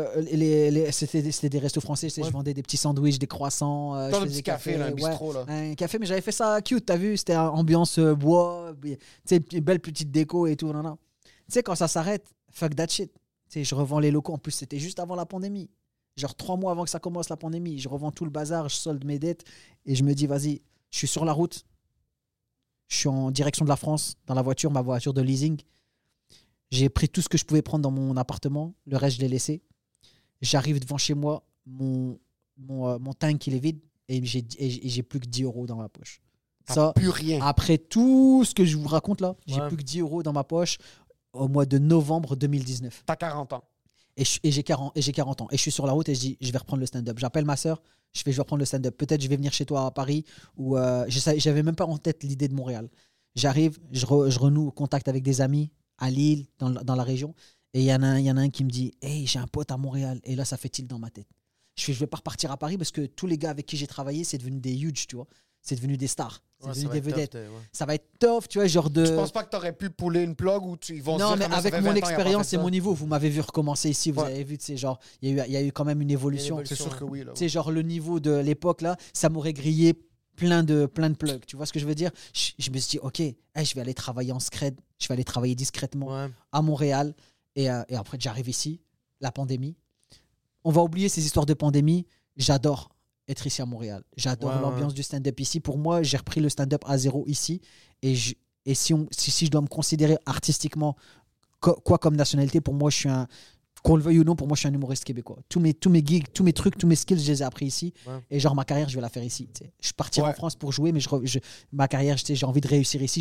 c'était des restos français, je vendais des petits sandwichs, des croissants. Dans le petit café, là, un bistrot, là. Un café, mais j'avais fait ça cute, t'as vu? C'était ambiance bois, tu sais, une belle petite déco et tout. Tu sais, quand ça s'arrête, fuck that shit. Tu sais, je revends les locaux. En plus, c'était juste avant la pandémie. Genre 3 mois avant que ça commence la pandémie. Je revends tout le bazar, je solde mes dettes et je me dis, vas-y, je suis sur la route. Je suis en direction de la France, dans la voiture, ma voiture de leasing. J'ai pris tout ce que je pouvais prendre dans mon appartement. Le reste, je l'ai laissé. J'arrive devant chez moi. Mon tank, il est vide. Et j'ai plus que 10 € dans ma poche. Ça, plus rien. Après tout ce que je vous raconte là, j'ai plus que 10 € dans ma poche au mois de novembre 2019. T'as 40 ans. Et j'ai 40 ans. Et je suis sur la route et je dis, je vais reprendre le stand-up. J'appelle ma sœur, je vais reprendre le stand-up. Peut-être je vais venir chez toi à Paris. Ou j'avais même pas en tête l'idée de Montréal. J'arrive, je renoue contact avec des amis à Lille, dans la région. Et il y en a un qui me dit, hey, j'ai un pote à Montréal. Et là, ça fait tilt dans ma tête. Je vais pas repartir à Paris parce que tous les gars avec qui j'ai travaillé, c'est devenu des huge, tu vois. C'est devenu des stars. C'est devenu des vedettes. Ça va être tough, tu vois, genre de... Tu penses pas que t'aurais pu pouler une plug ou ils vont non, se dire mais avec mon expérience et mon niveau, vous m'avez vu recommencer ici, vous avez vu, tu sais, genre, il y a eu quand même une évolution. C'est sûr que oui, là. Tu sais, genre, le niveau de l'époque, là, ça m'aurait grillé plein de plugs. Tu vois ce que je veux dire? Je me suis dit, OK, je vais aller travailler en scred, je vais aller travailler discrètement à Montréal. Et après, j'arrive ici, la pandémie. On va oublier ces histoires de pandémie. J'adore être ici à Montréal. J'adore l'ambiance du stand-up ici. Pour moi, j'ai repris le stand-up à zéro ici. Et si je dois me considérer artistiquement quoi comme nationalité, pour moi, je suis un... Qu'on le veuille ou non, pour moi, je suis un humoriste québécois. Tous mes gigs, tous mes trucs, tous mes skills, je les ai appris ici. Et genre, ma carrière, je vais la faire ici. T'sais. Je partirai en France pour jouer, mais ma carrière, j'ai envie de réussir ici.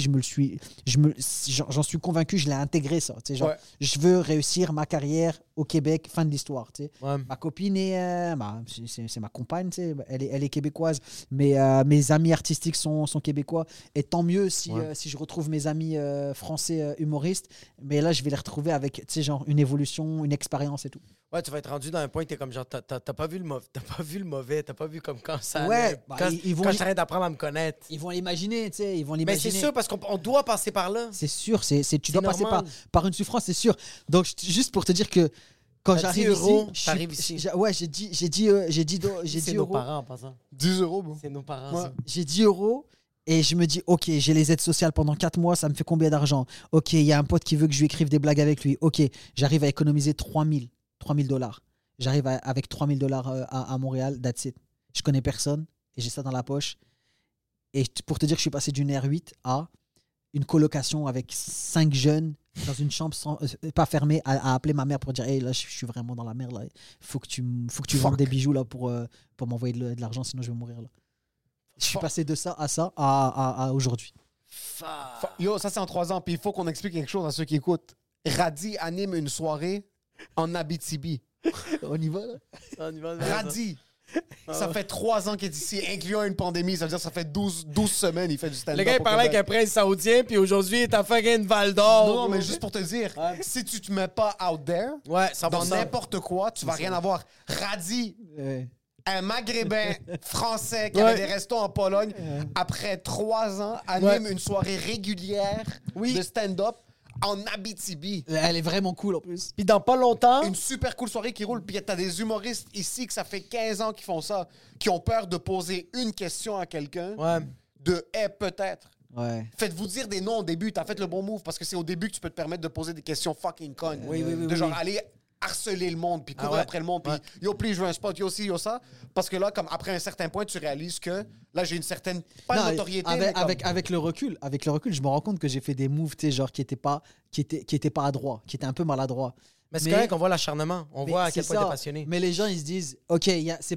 J'en suis convaincu, je l'ai intégré, ça. Genre, je veux réussir ma carrière au Québec, fin de l'histoire. Ma copine, c'est ma compagne, elle est québécoise. Mais mes amis artistiques sont québécois. Et tant mieux si je retrouve mes amis français humoristes. Mais là, je vais les retrouver avec genre, une évolution, une expérience et tout. Ouais, tu vas être rendu dans un point, t'es comme genre, t'as pas vu le mauvais, t'as pas vu comme quand ça. Quand j'arrête d'apprendre à me connaître. Ils vont l'imaginer, tu sais, Mais c'est sûr, parce qu'on doit passer par là. C'est sûr, tu dois passer par une souffrance, c'est sûr. Donc, juste pour te dire que Quand T'as j'arrive 10 euros, ici, t'arrives ici. Ouais, j'ai 10 nos euros. parents en passant. 10 euros, bro. C'est nos parents. Ouais. ça. J'ai 10 euros et je me dis, ok, j'ai les aides sociales pendant 4 mois, ça me fait combien d'argent? Ok, il y a un pote qui veut que je lui écrive des blagues avec lui. Ok, j'arrive à économiser 3000 $. J'arrive avec 3000 $ à Montréal, that's it. Je connais personne et j'ai ça dans la poche. Et pour te dire que je suis passé d'une R8 à une colocation avec 5 jeunes dans une chambre pas fermée à appeler ma mère pour dire hey, là, je suis vraiment dans la merde. Il faut que tu vendes des bijoux là, pour m'envoyer de l'argent, sinon je vais mourir. Là. Je suis passé de ça à aujourd'hui. Yo, ça c'est en 3 ans. Puis il faut qu'on explique quelque chose à ceux qui écoutent. Radi anime une soirée en Abitibi. On y va là? On y va, Radi. Ça fait 3 ans qu'il est ici, incluant une pandémie. Ça veut dire que ça fait 12 semaines il fait du stand-up. Le gars, il au parlait Québec. avec un prince saoudien, puis aujourd'hui, il est à fucking Val d'Or. Non, mais juste pour te dire, si tu te mets pas out there, Ouais, 100%. dans n'importe quoi, tu vas rien avoir. Radi, un Maghrébin français qui avait des restos en Pologne, après 3 ans, anime une soirée régulière de stand-up en Abitibi. Elle est vraiment cool en plus. Puis dans pas longtemps... Une super cool soirée qui roule. Puis t'as des humoristes ici que ça fait 15 ans qu'ils font ça, qui ont peur de poser une question à quelqu'un de « Eh, peut-être ». Ouais. Faites-vous dire des noms au début. T'as fait le bon move parce que c'est au début que tu peux te permettre de poser des questions fucking connes. De genre aller harceler le monde, puis courir après le monde, puis yo, please, je veux un spot, yo, ci, yo, ça. Parce que là, comme après un certain point, tu réalises que là, j'ai une certaine, pas de notoriété, avec le recul, je me rends compte que j'ai fait des moves, tu sais, genre qui étaient pas adroits, qui étaient un peu maladroits. Mais c'est correct qu'on voit l'acharnement. On voit à quel point ça. t'es passionné. Mais les gens, ils se disent, OK,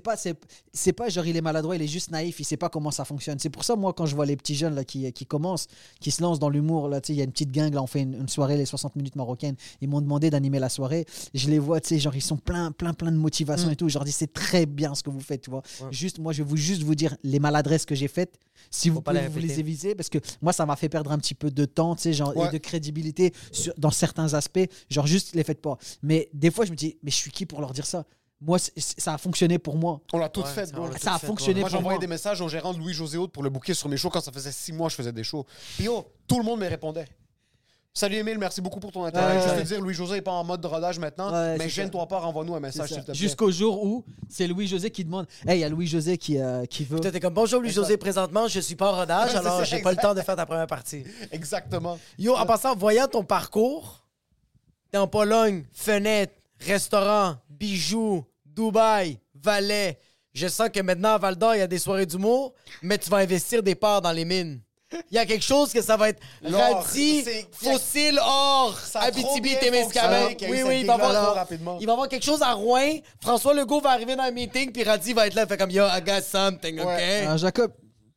c'est pas genre il est maladroit, il est juste naïf, il sait pas comment ça fonctionne. C'est pour ça, moi, quand je vois les petits jeunes là, qui commencent, qui se lancent dans l'humour, là, tu sais, il y a une petite gang, là, on fait une soirée, les 60 minutes marocaines. Ils m'ont demandé d'animer la soirée. Je les vois, tu sais, genre, ils sont plein de motivation et tout. Je leur dis, c'est très bien ce que vous faites, tu vois. Juste, moi, je vais vous dire les maladresses que j'ai faites. Si vous pouvez vous les éviter, parce que moi, ça m'a fait perdre un petit peu de temps, tu sais, genre, et de crédibilité dans certains aspects. Genre, juste, les faites pas. Mais des fois, je me dis, mais je suis qui pour leur dire ça? Moi, ça a fonctionné pour moi. On l'a tout fait, bro. Ça a fonctionné moi, pour moi. j'envoyais des messages au gérant de Louis-José Haute pour le booker sur mes shows quand ça faisait 6 mois que je faisais des shows. Puis yo, tout le monde me répondait. Salut Emile, merci beaucoup pour ton intérêt. Juste te dire, Louis-José n'est pas en mode de rodage maintenant, mais gêne-toi pas, renvoie-nous un message, s'il te plaît. Jusqu'au jour où c'est Louis-José qui demande hey, il y a Louis-José qui veut. Toi, t'es comme bonjour Louis-José, présentement, je suis pas en rodage, alors j'ai pas le temps de faire ta première partie. Exactement. Yo, en passant, voyant ton parcours, t'es en Pologne, fenêtre, restaurant, bijoux, Dubaï, Valais. Je sens que maintenant à Val d'Or, il y a des soirées d'humour, mais tu vas investir des parts dans les mines. Il y a quelque chose que ça va être radis, fossile, or, Abitibi, Témiscamingue. Oui, il va y avoir quelque chose à Rouen. François Legault va arriver dans un meeting, puis Radis va être là, fait comme yo, I got something, OK? Jacob.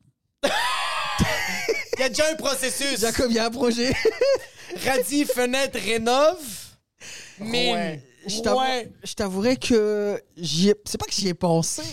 Il y a déjà un processus. Jacob, il y a un projet. Radis, fenêtre, rénove. Mine. Je t'avouerais que c'est pas que j'y ai pensé.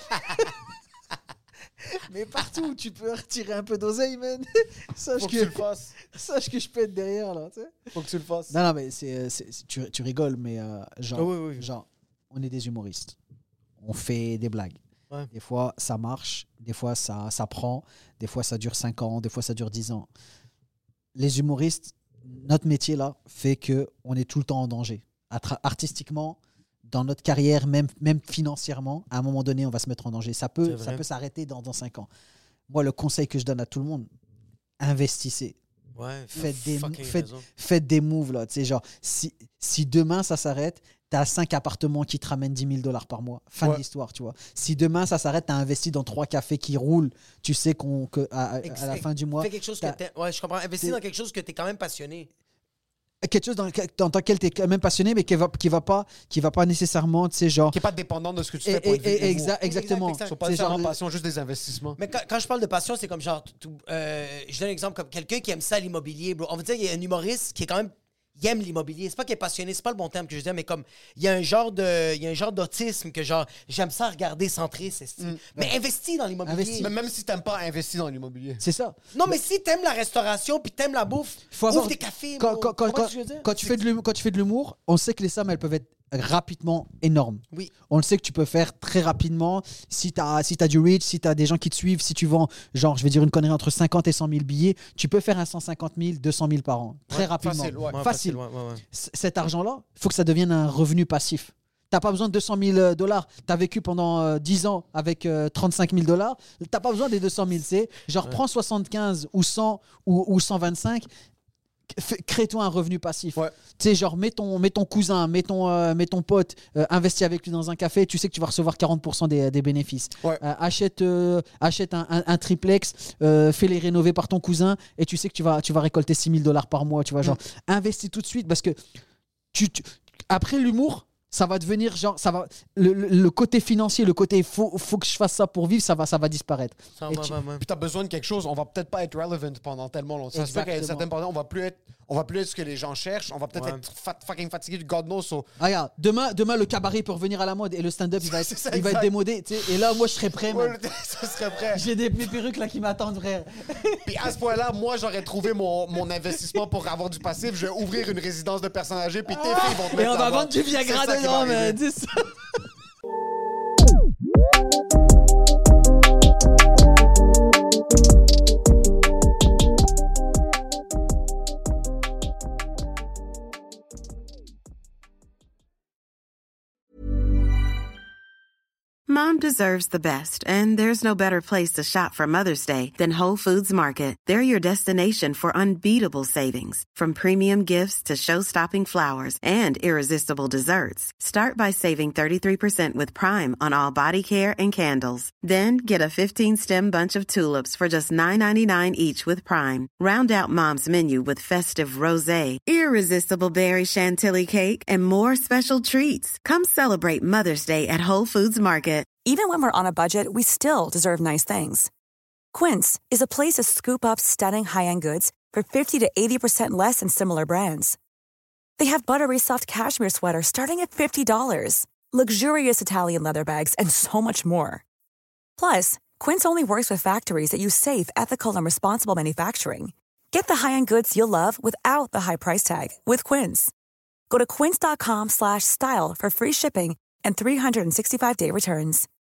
Mais partout où tu peux retirer un peu d'oseille, man, sache que je peux être derrière, là, tu sais. Faut que tu le fasses. Non, mais tu rigoles, mais genre, on est des humoristes. On fait des blagues. Ouais. Des fois, ça marche. Des fois, ça prend. Des fois, ça dure 5 ans. Des fois, ça dure 10 ans. Les humoristes, notre métier, là, fait qu'on est tout le temps en danger. Artistiquement, dans notre carrière, même financièrement, à un moment donné, on va se mettre en danger. Ça peut s'arrêter dans 5 ans. Moi, le conseil que je donne à tout le monde, investissez. Ouais, faites des moves, là. Tu sais, genre, si demain, ça s'arrête, t'as 5 appartements qui te ramènent 10 000 $ par mois. Fin de l'histoire, tu vois. Si demain, ça s'arrête, t'as investi dans 3 cafés qui roulent, tu sais à la fin du mois... Fais quelque chose ouais, je comprends. Investis dans quelque chose que t'es quand même passionné. Quelque chose dans lequel tu es quand même passionné, mais qui va pas nécessairement, tu sais, genre... Qui n'est pas dépendant de ce que tu fais pour une vie. Exactement. Ce ne sont pas genre passion, juste des investissements. Mais quand je parle de passion, c'est comme genre... je donne un exemple comme quelqu'un qui aime ça, l'immobilier, bro. On va dire qu'il y a un humoriste qui est quand même... Il aime l'immobilier. C'est pas qu'il est passionné, c'est pas le bon terme que je dis, mais comme il y a un genre d'autisme que genre j'aime ça regarder centré, mais investis dans l'immobilier. Mais même si t'aimes pas investir dans l'immobilier. C'est ça. Non, mais si t'aimes la restauration puis t'aimes la bouffe, ouvre des cafés. Quand tu fais de l'humour, on sait que les sommes, elles peuvent être rapidement énorme. Oui. On le sait que tu peux faire très rapidement si tu as du reach, si tu as des gens qui te suivent, si tu vends, genre, je vais dire une connerie, entre 50 et 100 000 billets, tu peux faire un 150 000, 200 000 par an. Très rapidement. Facile. Cet argent-là, il faut que ça devienne un revenu passif. Tu n'as pas besoin de 200 000 $. Tu as vécu pendant 10 ans avec 35 000 $. Tu n'as pas besoin des 200 000. C'est genre, prends 75 ou 100 ou 125. Crée-toi un revenu passif. Tu sais, genre, mets ton cousin, mets ton pote, investis avec lui dans un café, tu sais que tu vas recevoir 40% des bénéfices. Achète un triplex, fais-les rénover par ton cousin et tu sais que tu vas récolter 6 000 $ par mois. Tu vois, genre, investis tout de suite parce que après l'humour, ça va devenir genre, le côté financier, le côté faut que je fasse ça pour vivre, ça va disparaître. Puis t'as besoin de quelque chose, on va peut-être pas être relevant pendant tellement longtemps. Ça se fait qu'à certains moments, on va plus être ce que les gens cherchent, on va peut-être être fucking fatigué du God knows. Regarde, demain le cabaret peut revenir à la mode et le stand-up il va être démodé, tu sais, et là moi je serais prêt. Ça serait prêt. J'ai des perruques là qui m'attendent, frère. Puis à ce point-là, moi j'aurais trouvé mon investissement pour avoir du passif, je vais ouvrir une résidence de personnes âgées puis tes filles vont te mettre. Et on va vendre du Viagra dedans, mais dis ça. Mom deserves the best, and there's no better place to shop for Mother's Day than Whole Foods Market. They're your destination for unbeatable savings, from premium gifts to show-stopping flowers and irresistible desserts. Start by saving 33% with Prime on all body care and candles. Then get a 15-stem bunch of tulips for just $9.99 each with Prime. Round out Mom's menu with festive rosé, irresistible berry chantilly cake, and more special treats. Come celebrate Mother's Day at Whole Foods Market. Even when we're on a budget, we still deserve nice things. Quince is a place to scoop up stunning high-end goods for 50 to 80% less than similar brands. They have buttery soft cashmere sweaters starting at $50, luxurious Italian leather bags, and so much more. Plus, Quince only works with factories that use safe, ethical, and responsible manufacturing. Get the high-end goods you'll love without the high price tag with Quince. Go to quince.com/style for free shipping and 365-day returns.